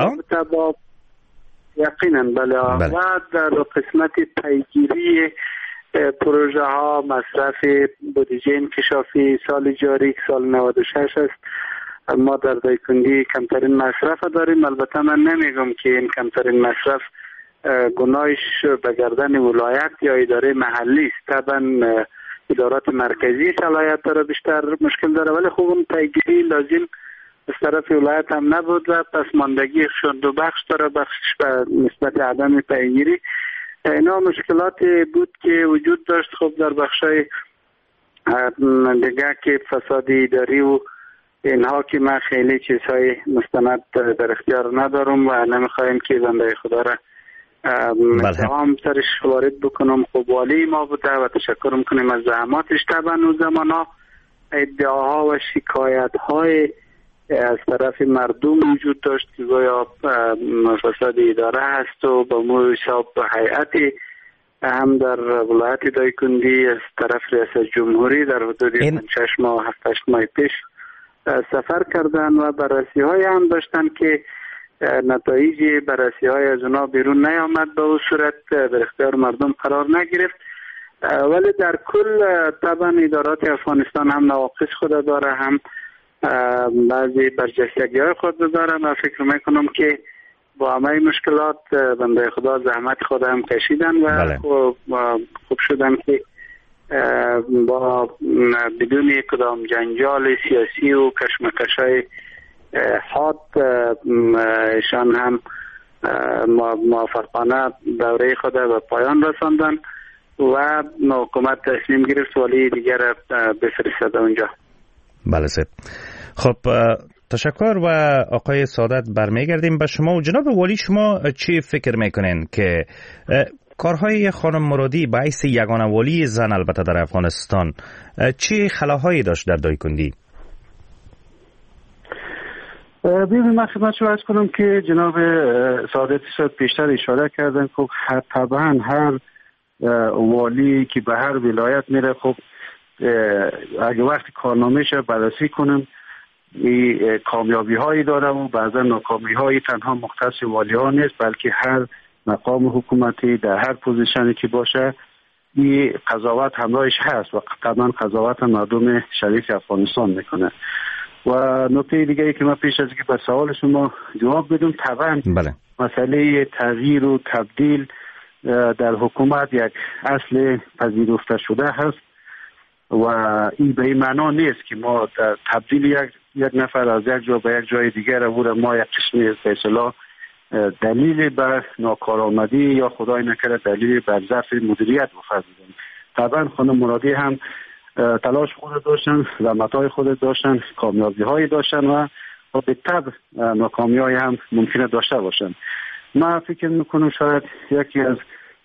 یقینا بله. و در قسمت پیگیری پروژه ها مصرف بودجه انکشافی سال جاری سال 96 است. ما در دایکندی کمترین مصرف داریم. البته من نمیگم که این کمترین مصرف گناهش به گردن ولایت یا اداره محلی است. طبعا ادارات مرکزی صلاحیت داره، بیشتر مشکل داره، ولی خوب اون پیگیری لازم از طرف ولایت هم نبود و پس ماندگیشون دو بخش داره. بخشش به نسبت عدم پیگیری اینا مشکلات بود که وجود داشت. خب در بخشای دیگه که فساد اداری و اینها که من خیلی چیزهای مستند در اختیار ندارم و نمیخوایم که بنده خدا را هم سرش وارد بکنم. خب والی ما بوده و تشکر میکنیم از زحماتش. طبعا اون زمان ها ادعاها و شکایت های از طرف مردم وجود داشت که گویا فساد اداره هست و به مو حساب هیئتی هم در ولایت دایکندی از طرف ریاست جمهوری در حدود 6 ماه 7 ماه پیش سفر کردن و بررسی های هم داشتن که نتایج بررسی های از اونا بیرون نیامد، به اون صورت در اختیار مردم قرار نگرفت. ولی در کل طبعا ادارات افغانستان هم نواقص خود داره، هم بعضی برجستگی های خود داره. من فکر میکنم که با همه مشکلات بنده خدا زحمت خود هم کشیدن و خوب شدن که با بدون کدام جنجال سیاسی و کشمکش های حاد شان هم موفقانه دوره خود به پایان رساندن و حکومت تصمیم گرفت ولی دیگر بفرستد اونجا. بله سید. خب تشکر و آقای سعادت برمیگردیم به شما. و جناب والی شما چی فکر میکنین که کارهای خانم مرادی با حیث یگانه والی زن البته در افغانستان چه خلاهایی داشت در دایکندی؟ ببینید من خدمت شما عرض کنم که جناب سعادتی صاحب پیشتر اشاره کردن که طبعا هر والی که به هر ولایت میره خب اگه وقتی کارنامه‌اش بررسی کنم این کامیابی هایی داره و بعضا ناکامی هایی تنها مختص والی ها نیست بلکه هر مقام حکومتی در هر پوزیشنی که باشه این قضاوت همراهش هست و طبعا قضاوت مردم شریف افغانستان میکنه. و نکته دیگه ای که من پیش از اینکه به سوال شما جواب بدم طبعا مسئله تغییر و تبدیل در حکومت یک اصل پذیرفته شده هست و این به این معنا نیست که ما در تبدیل یک نفر از یک جا به یک جای دیگر رو ما یک قسمی به اصطلاح دلیل بر ناکارآمدی یا خدای نکرده دلیل بر ضعف مدیریت فرض بزنیم. طبعا خانم مرادی هم تلاش خود داشتن، زحمت‌های خود داشتن، کامیابی‌های داشتن و به طبع ناکامی‌های هم ممکنه داشته باشن. من فکر می‌کنم شاید یکی از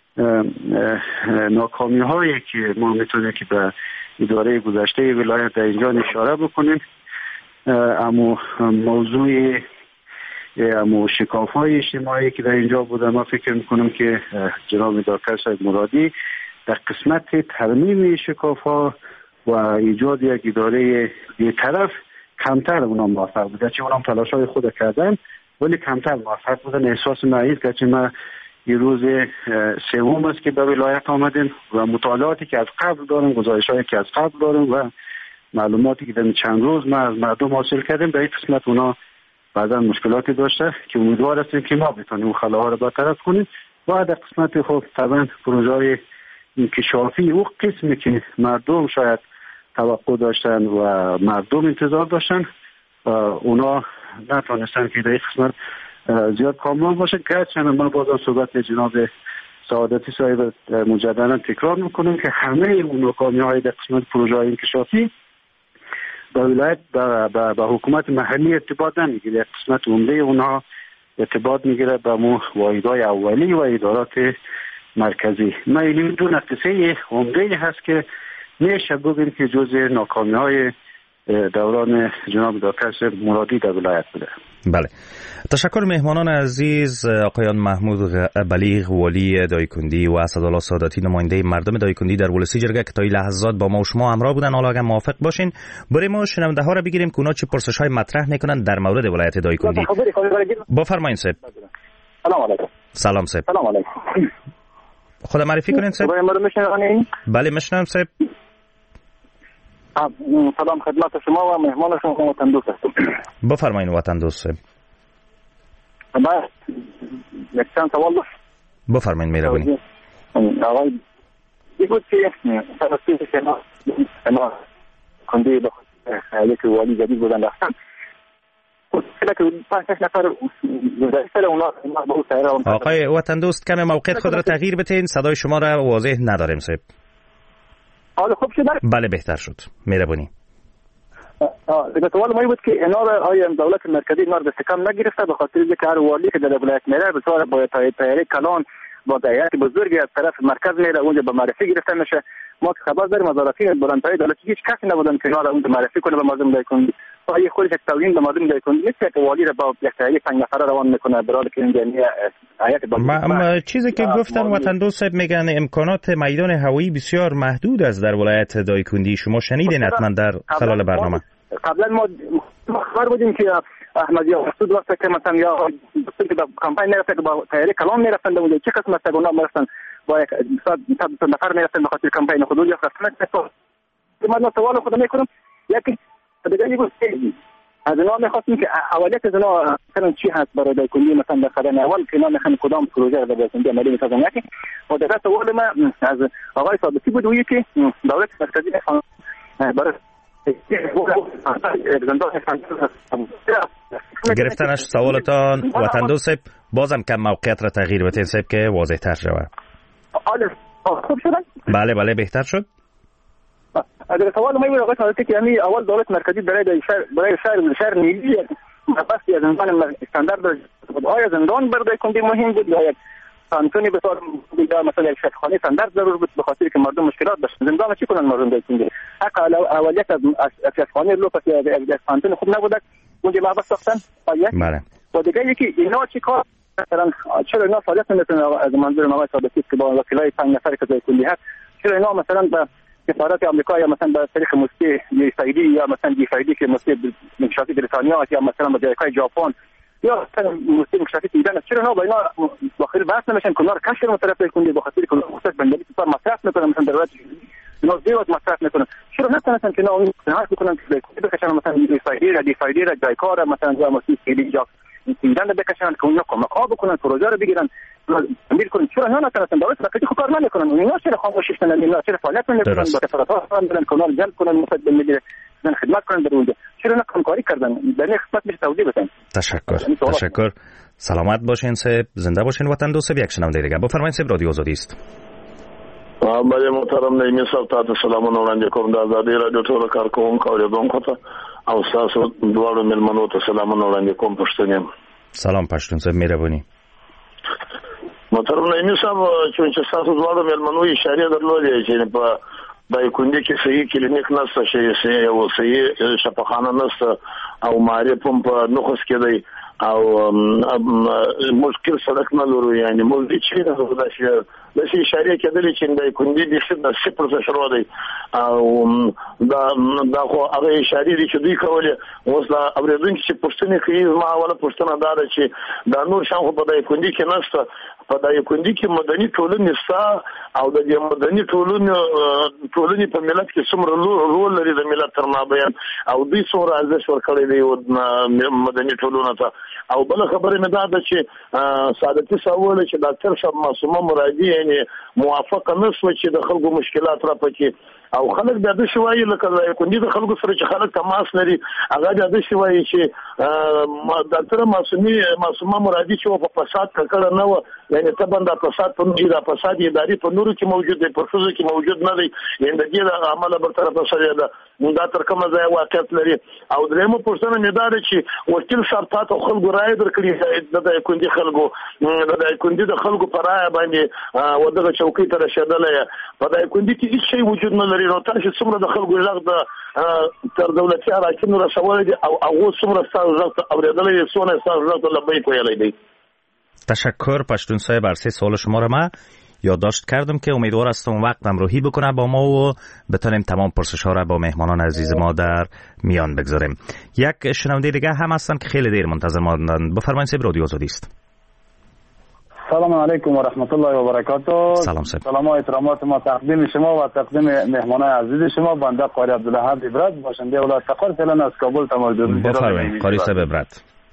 ناکامی‌هایی که ما میتونیم که به اداره گذشته ولایت در اینجا اشاره بکنیم اما موضوع شکاف‌های اجتماعی که در اینجا بوده، ما فکر می‌کنم که جناب دکتر صاحب مرادی در قسمت ترمیم شکاف‌ها و ایجاد یک اداره بی‌طرف کمتر اونا موفق بوده. چه اونا تلاش‌های خود کردن ولی کمتر موفق بودن. احساس معیز که ما این روز سوم است که به ولایت آمدیم و مطالعاتی که از قبل داریم، گزارش‌هایی که از قبل داریم و معلوماتی که در چند روز ما از مردم حاصل کردیم، در این قسمت اونا بعضا مشکلاتی داشته که امیدوار هستیم که ما بتونیم اون خلاها رو برطرف کنیم و در قسمت خب طبعا پروژه‌های انکشافی او قسمی که مردم شاید توقع داشتن و مردم انتظار داشتن اونا نتونستن که در این قسمت زیاد کامل باشه. گرچند ما بازم صحبت جناب سعادتی صاحب مجددا تکرار میکنیم که همه اون ناکامی‌های در قسمت پروژه‌های انکشافی به ولایت به حکومت محلی ارتباط نمیگیره. قسمت عمده اونها ارتباط میگیره به واحدهای اولی و ادارات مرکزی. ما این دو نقطه عمده هست که میشه بگیم که جزء ناکامی‌های دوران جناب دکتر مرادی در ولایت بوده. بله، تشکر مهمانان عزیز آقایان محمود بلیغ والی دایکندی و اسدالله ساداتی نماینده مردم دایکندی در ولسی جرگه که تا این لحظات با ما و شما همراه بودن. حالا اگر موافق باشین بریم ما شنونده ها را بگیریم که اونا چه پرسش‌های مطرح میکنن در مورد ولایت دایکندی. بفرمایید صاحب. سلام علیکم. سلام صاحب. سلام علیکم. خدا معرفی کنین صاحب. بله میشنوم صاحب. سلام خدمت شما و مهمان شما وطن دوست هستم. بفرمایید وطن دوست صاحب. من یک چند سوال داشت. بفرمایید مهربانی. آقای بود که سراستی که ما کنده یک والی جدید بودن رفتن آقای وطن دوست کم موقعیت خود را تغییر بتین، صدای شما را واضح نداریم صاحب. حالا خوب شد؟ بله بهتر شد. مهربانی. دیگه سوال ما بود که اینا را آیا دولت مرکزی اینا را دست کم نگرفته به خاطر اینکه هر والی که در ولایت میره به طور با تایید کلان با دایره بزرگی از طرف مرکز میره اونجا به معرفی گرفته میشه. ما که خبر داریم از وزارتین برانتای دولت هیچ کسی نبودن که اینا را اونجا معرفی کنه به مردم دایکندی. آیا خودش یک توهین به مردم دایکندی نیست که والی را با یک تایید 5 نفره روان میکنه برای که اینجا هیئت چیزی که گفتن وطن دوست صاحب میگن امکانات میدان هوایی بسیار محدود است در ولایت دایکندی. شما شنیدین حتما در خلال برنامه. قبلا ما خبر بودیم که احمدی مسعود وقتی که مثلا یا که به کمپاین میرفت که با تیاری کلام میرفتن اونجا چه قسم از اونا میرفتن با یک نفر میرفتن به خاطر کمپاین خود یا قسمت من سوال خود میکنم یکی دیگه بود از اینا میخواستیم که اولیت از اینا مثلا چی هست برای دایکندی مثلا در قدم اول که اینا میخوان کدام پروژه در دایکندی عملی میسازن. یکی و دیگه سوال من از آقای صادقی بود و که دولت مرکزی برای گرفتنش سوالتان وطن دوست صاحب بازم کم موقعیت را تغییر بتین صاحب که واضح تر شود. خوب شدن؟ بله بله بهتر شد. اگر سوال ما بود آقای صادقی که یعنی اول دولت مرکزی برای شهر نیلی بس از زندان استاندارد آیا زندان بر دایکندی مهم بود یا یک پانتونی بسار دیگه مثلا یک شفاخانه سندر ضرور بود به خاطر که مردم مشکلات داشتن. زندان چی کنن مردم دایکنده؟ حق اولیت از شفاخانه لو پس یک پانتون خوب نبوده اونجا ما ساختن. بله. و دیگه یکی اینا چی کار مثلا چرا اینا فعالیت نمیکنن؟ از منظور ما ثابتی که با وکلای 5 نفر که دایکنده هست چرا اینا مثلا به سفارت آمریکا یا مثلا به طریق مفتی یوسایدی یا مثلا دیفایدی که مفتی مکشافی بریتانیا یا مثلا به جایکای ژاپن یا مثلا مفتی مکشافی ایران چرا نه با اینا داخل بحث نمیشن کنار کشف مطرف کنید به خاطر که مصرف بندری تو مصرف میکنن مثلا دولت اینا زیاد مصرف میکنن چرا نتونن که اینا اقتناع کنن که بکشن مثلا یوسایدی یا دیفایدی یا جایکا مثلا یا مفتی ایران ایران بکشن که اونا کمک بکنن پروژه رو بگیرن امیر کنن چرا نه نتونن دولت فقط کار نمیکنن اینا چرا خاموش هستن اینا چرا فعالیت نمیکنن با سفارت‌ها برن کنار جلب کنن مفاد بندری زن خدمت کنن در اونجا چرا نه کاری کردن در این خدمت میشه توضیح بدن. تشکر. سلامت باشین صاحب، زنده باشین. وطن دوست یک شنونده دیگه بفرمایید صاحب، رادیو آزادی است. بله محترم نعیمی صاحب تاسو سلامونه وړاندې کوم د آزادۍ رادیو ټول کارکوونکو اوریدونکو ته او تاسو دواړو مېلمنو ته سلامونه وړاندې کوم. پښتون سلام پښتون صاحب، مهرباني. محترم نعیمی صاحب چې تاسو دواړو مېلمنو اشاره درلودې چې په دایکنډي کې صحیح کلینیک نشته، شي او صحیح شفاخانه نشته او معرف هم په نخس کې دی او مشکل سړک نه لرو، یعنی موږ دې چې د شي اشاره کېدلې چې دایکنډي د صفر څخه شروع دی او دا خو هغه اشاره دي چې دوی کولې. اوس دا اوریدونکو چې پښتني کوي ما اوله پښتنه دا ده چې دا نور شان خو په دایکنډي کې نشته. په دایکنډي کې مدني ټولنې شته او د دې مدني ټولنې په ملت کې څومره رول لري د ملت تر مابین او دوی څومره ارزښت ورکړي دی مدني ټولنه ته. او بل خبره مې دا ده چې سعادتي سوال چې ډاکټر صاحب معصومه مرادي یعنی موافقه نشوه چې د خلکو مشکلات را پکې او خلک بیا د شوایي لکه دایکنډي د خلکو سره چې خلک تماس لري هغه بیا د شوایي چې ډاکټر معصومه مرادي چې په فساد کړه نه و، یعنی ته بنده فساد په نور د فساد اداري په نورو کې موجود دی، په فزو کې موجود نه دی، یعنی د دې عمله برطرف شوی ده. دا تر کومه ځای واقعیت لري. او درېمه پوښتنه مې دا ده چې وکیل صاحب تاسو خلکو رائے درکړي د دایکنډي خلکو د خلکو په رائے باندې ودغه چوکۍ ته رسیدلې په دایکنډي کې هیڅ شی وجود نه لري. نو تاسو څومره د خلکو ژغ د تر دولتي اراکینو رسول دي او هغه څومره تاسو ژغ اوریدلې څونه تاسو ژغ لبیک ویلې دي. تشکر پشتون صاحب. عرض سوال شما رو من یادداشت کردم که امیدوار هستم وقت همراهی بکنه با ما و بتونیم تمام پرسش‌ها را با مهمانان عزیز ما در میان بگذاریم. یک شنونده دیگه هم هستن که خیلی دیر منتظر ماندن. بفرمایید صاحب، رادیو آزادی است. سلام علیکم و رحمت الله و برکاته. سلام صاحب. سلام و احترامات ما تقدیم شما و تقدیم مهمانان عزیز شما. بنده قاری عبدالحق ابراد باشنده ولایت تقار فعلا از کابل تماس. بفرمایید قاری صاحب ابراد.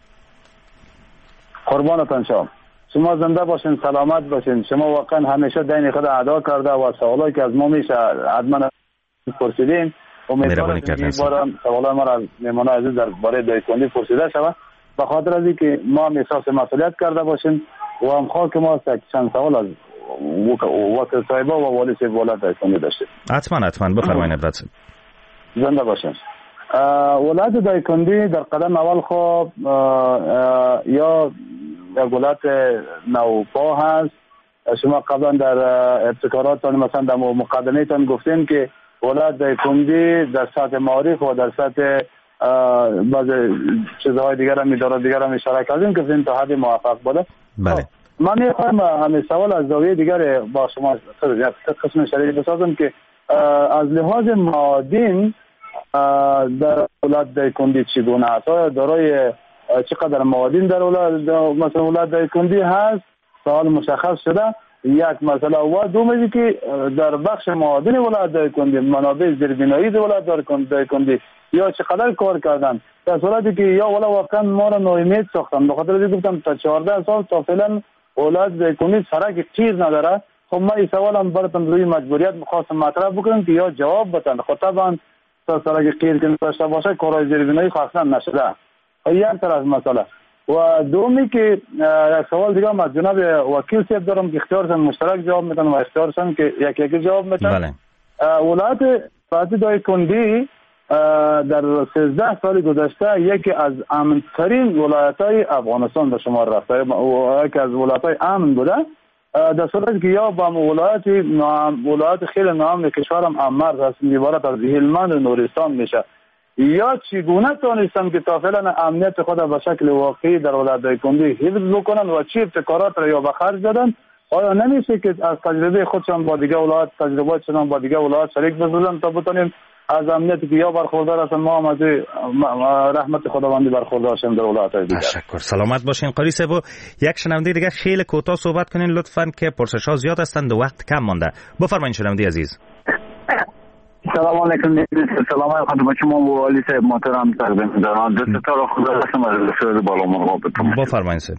قربانتان شما. شما زنده باشین، سلامت باشین. شما واقعا همیشه دین خود ادا کرده و سوالایی که از ما میشه حتما پرسیدین. امیدوارم که این بار سوالای ما را مهمانان عزیز درباره دایکنډي پرسیده شود. به خاطر از اینکه ما احساس مسئولیت کرده باشیم و هم خواهد ما چند سوال از وکیل صاحبا و والی صاحب ولایت دایکنډي داشتیم. حتما بفرمایید ابراهیم. زنده باشین. ولایت دایکنډي در قدم اول خب یا یک ولایت نوپا هست. شما قبلا در ابتکاراتتان مثلا در مقدمه‌تان گفتین که ولایت دایکنډي در سطح معارف و در سطح بعض چیزهای دیگر هم ادارات دیگر هم اشاره کردیم که این تا حد موفق بوده. بله. من میخوایم همین سوال از زاویه دیگر با شما قسم شریک بسازم که از لحاظ معادن در ولایت دایکنډي چگونه است؟ آیا دارای چقدر معادن در مثلا ولایت دایکنډي هست؟ سوال مشخص شده. یک مسئله و دومی که در بخش معادن ولایت دایکنډي منابع زیربنایی ولایت دایکنډي یا چقدر کار کردن؟ در صورتی که یا ولا واقعا ما را ناامید ساختن. به خاطر اینکه گفتم تا 14 سال تا فعلا ولایت دایکنډي سرک تیز نداره. خب من این سوالم براتون روی مجبوریت می‌خواستم مطرح بکنم که یا جواب بدن. خب طبعا تا سرک قیر که داشته باشه کارهای زیربنایی خاصا نشده. یک طرف مسئله و دومی که یک سوال دیگه از جناب وکیل صاحب دارم که اختیارشان مشترک جواب میدن و اختیارشان که یکی جواب میدن. بله. ولایت دایکنډي در 13 سال گذشته یکی از امن‌ترین ولایت‌های افغانستان به شمار رفته و یکی از ولایت‌های امن بوده در صورتی که یا با ولایت خیلی نام کشورم امر هست عبارت از هلمند و نورستان میشه، یا چگونه تانستن که تا فعلا امنیت خود به شکل واقعی در ولایت دایکنده حفظ بکنن و چه ابتکارات را یا به خرج دادن؟ آیا نمیشه که از تجربه خودشان با دیگه ولایت تجربه‌شان با دیگه ولایت شریک بسازن تا بتونیم از امنیتی که یا برخوردار هستن ما هم از رحمت خداوندی برخوردار شیم در ولایت‌های دیگر. تشکر. سلامت باشین قاری صاحب. یک شنونده دیگه خیلی کوتاه صحبت کنین لطفاً که پرسش‌ها زیاد هستند و وقت کم مانده. بفرمایید شنونده عزیز. سلام علیکم. سلام خدمت شما و والی صاحب محترم تقدیم دارم. دست تا خدا رسم از رسول بالا مرحبا. بفرمایید صاحب.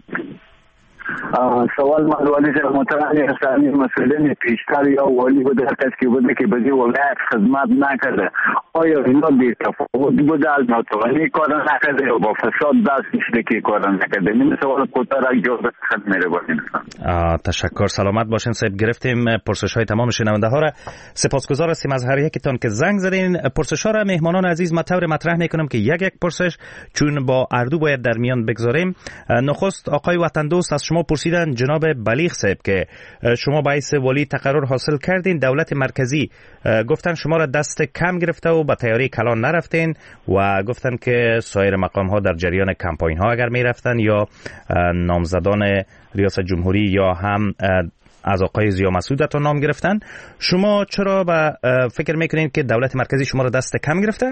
سوال من والی صاحب محترم هستن مسئله پیشتر یا والی بوده کسی که بوده که بدی ولایت خدمت نکرده، آیا اینا بی تفاوت بوده البته ولی کار نکرده یا با فساد دست کشیده که کار نکرده؟ این سوال کوتاه را جواب خدمت باشین. تشکر. سلامت باشین صاحب. گرفتیم پرسش‌های تمام شنونده ها را. سپاسگزار هستیم از هر یکتان که زنگ زدین. پرسش‌ها را مهمانان عزیز مطور مطرح میکنم که یک پرسش چون با اردو باید در میان بگذاریم. نخست آقای وطن دوست از شما پرسیدن جناب بلیغ صاحب که شما باعث ولی تقرر حاصل کردین، دولت مرکزی گفتن شما را دست کم گرفته و به تیاری کلان نرفتین و گفتن که سایر مقام ها در جریان کمپاین ها اگر می رفتن یا نامزدان ریاست جمهوری یا هم از آقای ضیا مسعودتون نام گرفتن، شما چرا فکر میکنین که دولت مرکزی شما را دست کم گرفته؟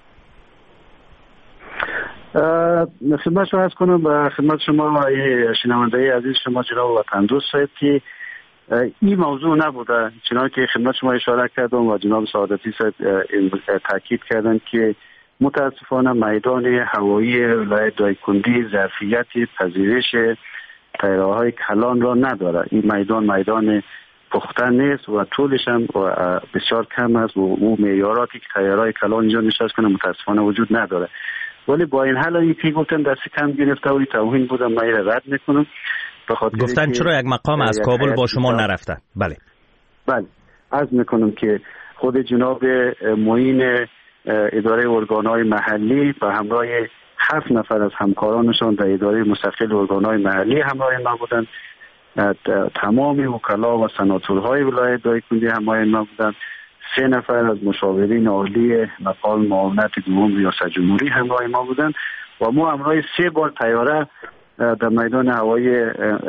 خدمت شما عرض کنم به خدمت شما و شنونده عزیز شما جناب وطن دوست صاحب که این موضوع نبوده، چنانکه که خدمت شما اشاره کردم و جناب سعادتی صاحب تاکید کردن که متاسفانه میدان هوایی ولایت دایکنده ظرفیت پذیرش طیاره‌های کلان را نداره. این میدان پخته نیست و طولش هم بسیار کم است و او معیاراتی که طیاره‌های کلان اینجا نشست کنه متاسفانه وجود نداره. ولی با این حال این که گفتن دست کم گرفته و توهین بودم من رد میکنم. گفتن چرا یک مقام از کابل با شما نرفته؟ بله عرض میکنم که خود جناب معین اداره ارگان‌های محلی به همراه 7 نفر از همکارانشان در اداره مستقل ارگان‌های محلی همراه ما بودند. تمام وکلا و سناتورهای ولایت دایکنده همراه ما بودند. 3 نفر از مشاورین عالی مقام معاونت دوم ریاست جمهوری همراه ما بودند و ما همراه 3 بار طیاره در میدان هوایی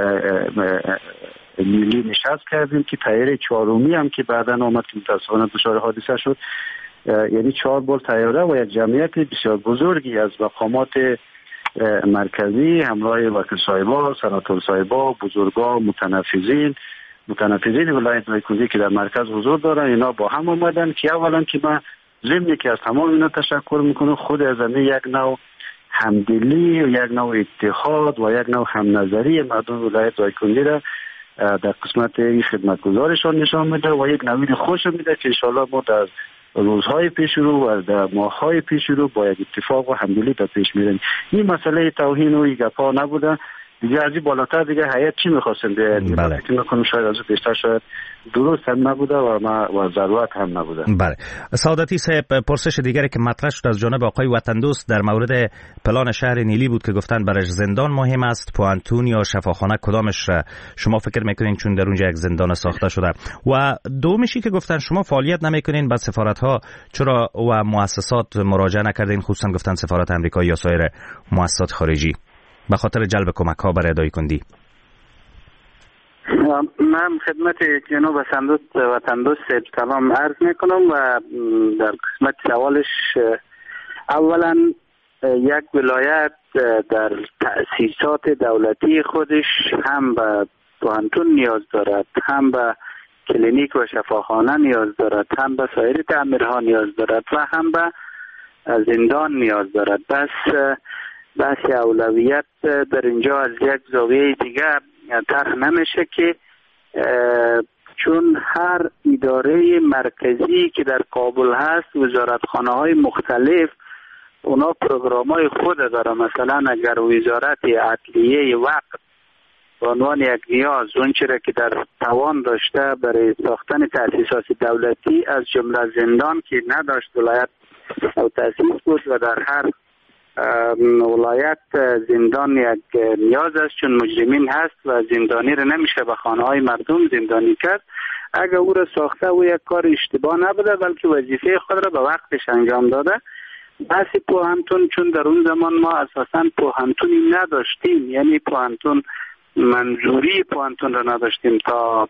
نیلی نشست کردیم که طیاره 4می هم که بعداً آمد که متاسفانه دچار حادثه شد. یعنی 4 بار طیاره و یک جمعیت بسیار بزرگی از مقامات مرکزی همراه وکیل صاحبا، سناتور صاحبا، بزرگا، متنفذین ولایت دایکنده که در مرکز حضور دارن، اینا با هم اومدن که اولا که من ضمن که از تمام اینا تشکر میکنم، خود از یک نوع همدلی و یک نوع اتحاد و یک نوع همنظری مردم ولایت دایکنده را در قسمت این خدمتگزارشان نشان میده و یک نوید خوش میده که انشاءالله ما در روزهای پیش رو و در ماههای پیش رو با یک اتفاق و همدلی در پیش میریم. این مسئله توهین و این گپا نبوده دیگه. از این بالاتر دیگه هیئت چی میخواستن بیاید؟ بله. فکر میکنم شاید از بیشتر شاید درست هم نبوده و ضرورت هم نبوده. بله. سعادتی صاحب پرسش دیگری که مطرح شد از جانب آقای وطن دوست در مورد پلان شهر نیلی بود که گفتن برای زندان مهم است، پوانتون یا شفاخانه کدامش شما فکر میکنین چون در اونجا یک زندان ساخته شده؟ و دومیشی که گفتن شما فعالیت نمیکنین به سفارت ها چرا و مؤسسات مراجعه نکردین، خصوصا گفتن سفارت آمریکا یا سایر مؤسسات خارجی به خاطر جلب کمک ها برای دایکندی؟ من خدمت جناب وطن دوست سلام عرض میکنم و در قسمت سوالش اولا یک ولایت در تأسیسات دولتی خودش هم به پوهنتون نیاز دارد، هم به کلینیک و شفاخانه نیاز دارد، هم به سایر تعمیرها نیاز دارد و هم به زندان نیاز دارد. بس اولویت در اینجا از یک زاویه دیگر طرح نمیشه که چون هر اداره مرکزی که در کابل هست وزارتخانه های مختلف اونا پروگرام های خود داره. مثلا اگر وزارت عدلیه وقت به عنوان یک نیاز اون چیزی که در توان داشته برای ساختن تأسیسات دولتی از جمله زندان که نداشت ولایت او تأسیس بود و در هر ولایت زندان یک نیاز است، چون مجرمین هست و زندانی رو نمیشه به خانه های مردم زندانی کرد. اگر او را ساخته و یک کار اشتباه نبوده بلکه وظیفه خود را به وقتش انجام داده. بحث پوهنتون، چون در اون زمان ما اساساً پوهنتونی نداشتیم، یعنی پوهنتون منظوری پوهنتون را نداشتیم تا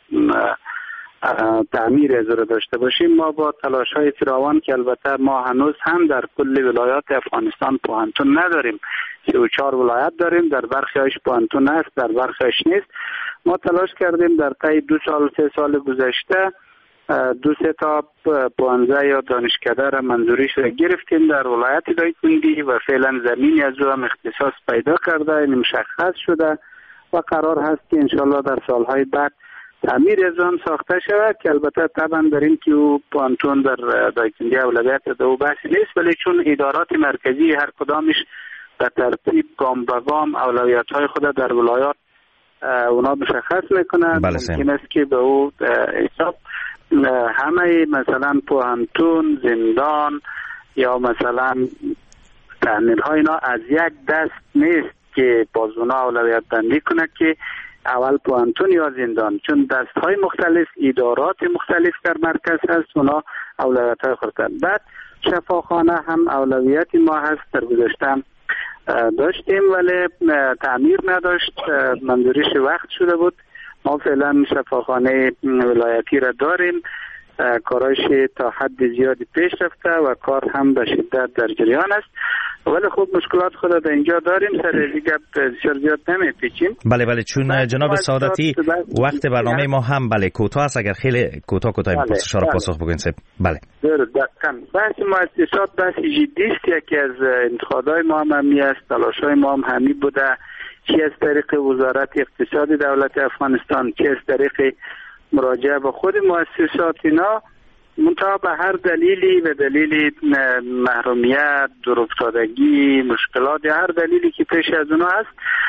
تعمیر از را داشته باشیم. ما با تلاش های فراوان که البته ما هنوز هم در کل ولایات افغانستان پوهنتون نداریم، 34 ولایت داریم، در برخی هایش پوهنتون هست، در برخی هایش نیست. ما تلاش کردیم در طی 2 سال 3 سال گذشته 2-3 تا 15 یا دانشکده را منظوریش را گرفتیم در ولایت دایکنډي و فعلا زمینی از او هم اختصاص پیدا کرده، یعنی مشخص شده و قرار هست که انشالله در سالهای بعد تعمیر از آن ساخته شود، که البته طبعا در این که او پوهنتون در دایکنډي اولویت ده و بحث نیست، ولی چون ادارات مرکزی هر کدامش به ترتیب گام به گام اولویت های خود در ولایات اونا مشخص میکنند، ممکن است که به او حساب همه مثلا پوهنتون، زندان یا مثلا تعمیرهای اینا از یک دست نیست که باز اونا اولویت بندی کنه که اول پوهنتون یا زندان، چون دستهای مختلف، ادارات مختلف در مرکز هست، اونا اولویت های خود دارند. بعد شفاخانه هم اولویت ما هست، در گذشته داشتیم ولی تعمیر نداشت، منظوریش وقت شده بود. ما فعلا شفاخانه ولایتی را داریم، کارایش تا حد زیادی پیش رفته و کار هم به شدت در جریان است، ولی خب مشکلات خود در اینجا داریم، سر دیگه بسیار زیاد نمیپیچیم. بله چون جناب سعادتی وقت برنامه ما هم کوتاه است، اگر خیلی کوتاه پرسش‌ها را پاسخ بدین. بله بحث مؤسسات بحث جدی است، یکی از انتقادهای ما هم همی است، تلاش‌های ما هم همی بوده، چی از طریق وزارت اقتصاد دولت افغانستان، چی از طریق مراجعه به خود مؤسسات، اینا منتها به هر دلیلی، به دلیل محرومیت، دورافتادگی، مشکلات یا هر دلیلی که پیش از اونا هست،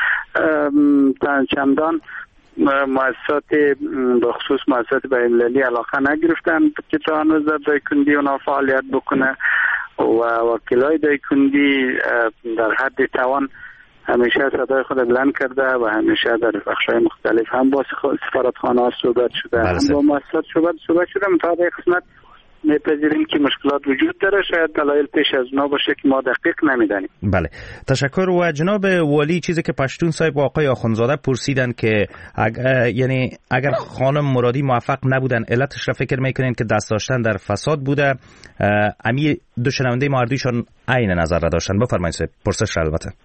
چندان مؤسسات به خصوص مؤسسات بین‌المللی علاقه نگرفتن که تا هنوز در دایکنډي اونا فعالیت بکنه و وکیلای دایکنډي در حد توان همیشه صدای خود بلند کرده و همیشه در بخش‌های مختلف هم با سفارتخانه‌ها صحبت شده، هم با مؤسسات صحبت شده. مطابق قسمت میپذیریم که مشکلات وجود داره، شاید دلایل پیش از اونا باشه که ما دقیق نمیدانیم. بله تشکر. و جناب والی، چیزی که پشتون صاحب و آقای آخونزاده پرسیدن که یعنی اگر خانم مرادی موفق نبودن، علتش را فکر میکنین که دست داشتن در فساد بوده؟ امی دو شنونده مردیشان عین نظر را داشتن. بفرمایید پرسش را. البته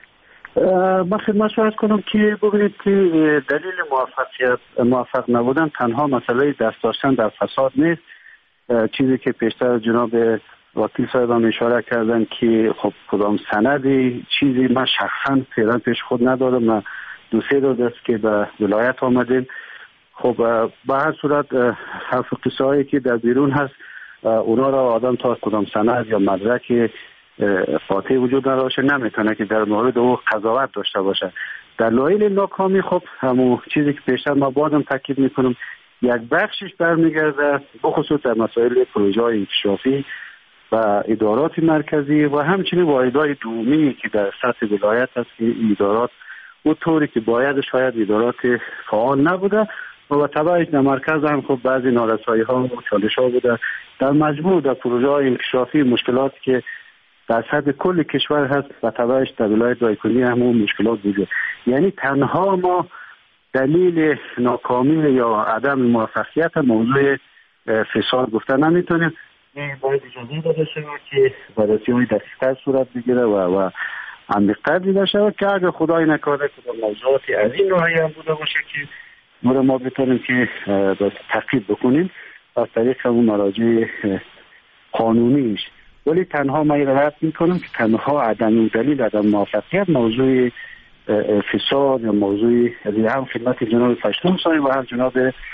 من خدمت شما عرض کنم که ببینید که دلیل موفق نبودن تنها مسئله دست داشتن در فساد نیست. چیزی که پیشتر جناب وکیل صاحب هم اشاره کردن که خب کدام سندی چیزی من شخصا فعلا پیش خود ندارم، من 2-3 روز است که به ولایت آمدیم. خب به هر صورت حرف قصه هایی که در بیرون هست اونا را آدم تا کدام سند یا مدرک قاطع وجود نداشته نمیتونه که در مورد او قضاوت داشته باشه. دلایل ناکامی خب همون چیزی که پیشتر ما بازم تاکید میکنم یک بخشش برمیگرده بخصوص در مسائل پروژه های انکشافی و ادارات مرکزی و همچنین واحدهای دومی که در سطح ولایت هست که ادارات او طوری که باید شاید ادارات فعال نبوده و تبعش در مرکز هم خب بعضی نارسایی ها و چالش ها بوده. در مجموع در پروژه های انکشافی مشکلاتی که در سطح کل کشور هست و تبعش در ولایت دایکنډي هم اون مشکلات وجود. یعنی تنها ما دلیل ناکامی یا عدم موفقیت موضوع فساد گفتن نمیتونیم. باید اجازه داده شود که بررسی‌های دقیق‌تر صورت بگیره و عمیق‌تر دیده شود که اگر خدای نکرده که موضوعاتی از این راهی هم بوده باشه که ما بتونیم که تحقیق بکنیم از طریق همون مراجع قانونیش. ولی تنها ما رد میکنم که تنها دلیل عدم موفقیت موضوع فساد یا موضوع هم خدمت جناب پشتون صاحب و هم جناب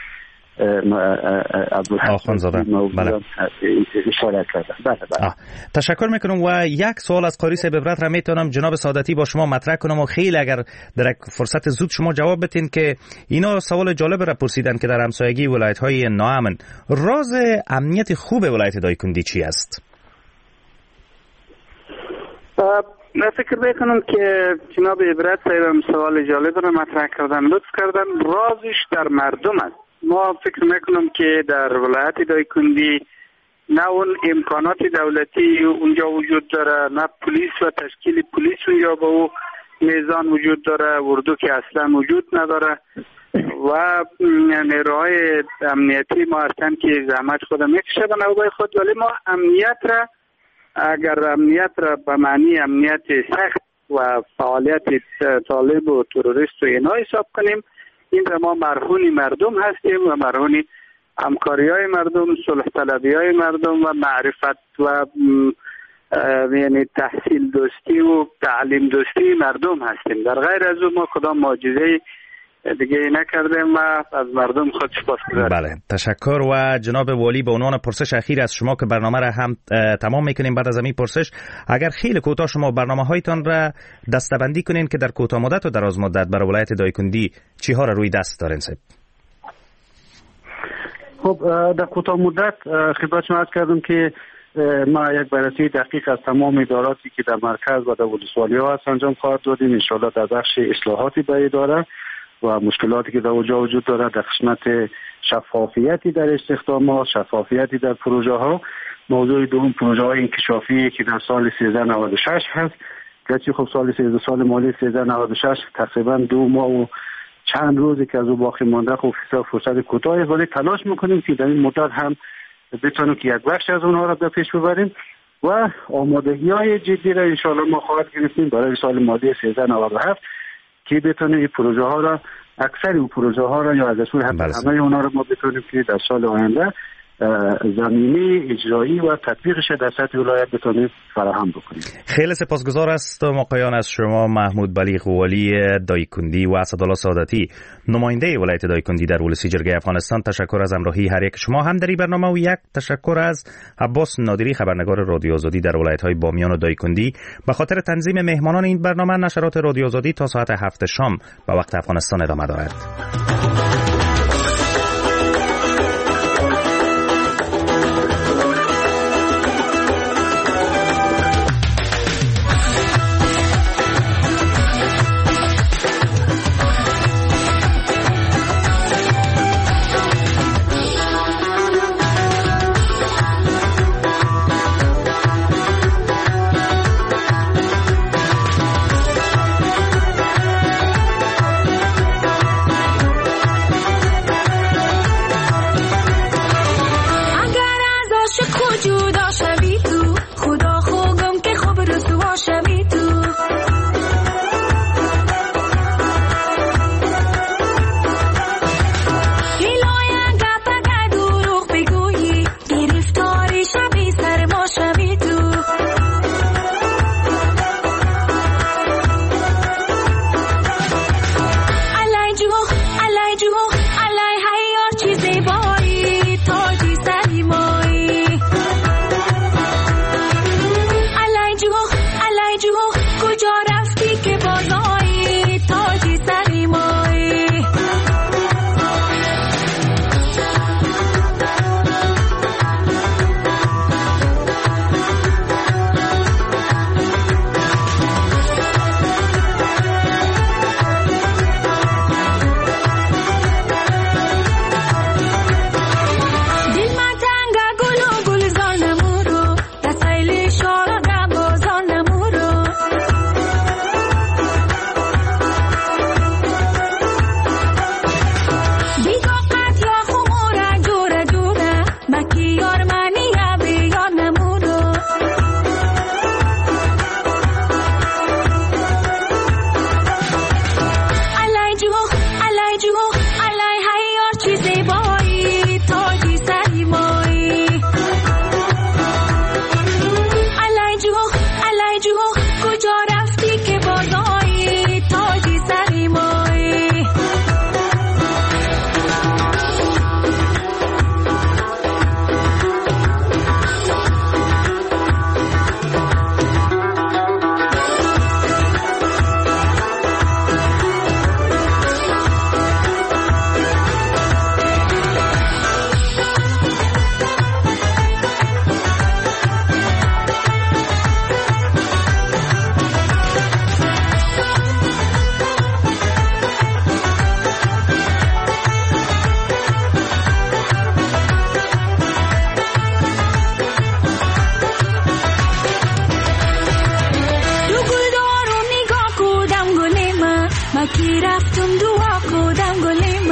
آخونزاده اشاره کردن. بله. تشکر میکنم و یک سوال از قاری صاحب عبرت را میتونم جناب سعادتی با شما مطرح کنم و خیلی اگر در فرصت زود شما جواب بتین که اینا سوال جالب را پرسیدن که در همسایگی ولایت های ناامن راز امنیت خوب ولایت دایکنډي چی است؟ من فکر میکنم که جناب عبرت صاحب سوال جالب را مطرح کردن، لطف کردن. رازش در مردم است. ما فکر میکنم که در ولایت دایکنډي نه اون امکانات دولتی اونجا وجود داره، نه پلیس و تشکیل پلیس اونجا به او میزان وجود داره، اردو که اصلا وجود نداره و نیروهای امنیتی ما هستن که زحمت خود میکشه به نوبه خود. ولی ما امنیت را، اگر امنیت را به معنی امنیت سخت و فعالیت طالب و تروریست و اینا حساب کنیم، این را ما مرهون مردم هستیم و مرهون همکاری های مردم، صلح طلبی های مردم و معرفت و یعنی تحصیل دوستی و تعلیم دوستی مردم هستیم. در غیر از او ما کدام معجزه دیگه نکردیم و از مردم خود سپاسگزاریم. بله، تشکر. و جناب والی به عنوان پرسش اخیر از شما که برنامه را هم تمام میکنیم، بعد از این پرسش اگر خیلی کوتاه شما برنامه هایتان را دسته‌بندی کنین که در کوتاه مدت و دراز مدت برای ولایت دایکنډي چی ها را روی دست دارین صاحب؟ خب در کوتاه مدت خدمت شما عرض کردم که ما یک بررسی دقیق از تمام اداراتی که در مرکز و در ولسوالی ها هست انجام خواهد دادیم. ان شاءالله در بخش اصلاحاتی به اداره و مشکلاتی که در اونجا وجود داره، در قسمت شفافیتی در استخدامات، شفافیتی در پروژه ها. موضوع دوم پروژه های انکشافی که در سال 1396 هست، گرچه خب سال مالی 1396 تقریبا 2 ماه و چند روزی که از او باقی مانده، خب فرصت کوتاهی، ولی تلاش میکنیم که در این مدت هم بتونیم که یک بخش از اونها را به پیش ببریم و آمادگی های جدی را ان شاءالله ما خواهد گرفتیم برای سال مالی 1397 که بتونیم این پروژه ها را، اکثر این پروژه ها را یا از اصول همه اونها را ما بتونیم که در سال آینده زمینی اجرایی و تطبیقش در سطح ولایت بتونیم فراهم بکنیم. خیلی سپاسگزار هستم آقایان از شما، محمود بلیغ والی دایکنډي و اسدالله سادتی نماینده ولایت دایکنډي در ولسی جرگه افغانستان. تشکر از همراهی هر یک شما هم در این برنامه و یک تشکر از عباس نادری خبرنگار رادیو آزادی در ولایت‌های بامیان و دایکنډي به خاطر تنظیم مهمانان این برنامه. نشرات رادیو آزادی تا ساعت 7 شام به وقت افغانستان ادامه دارد. کی رفتم دعا کردم گلیم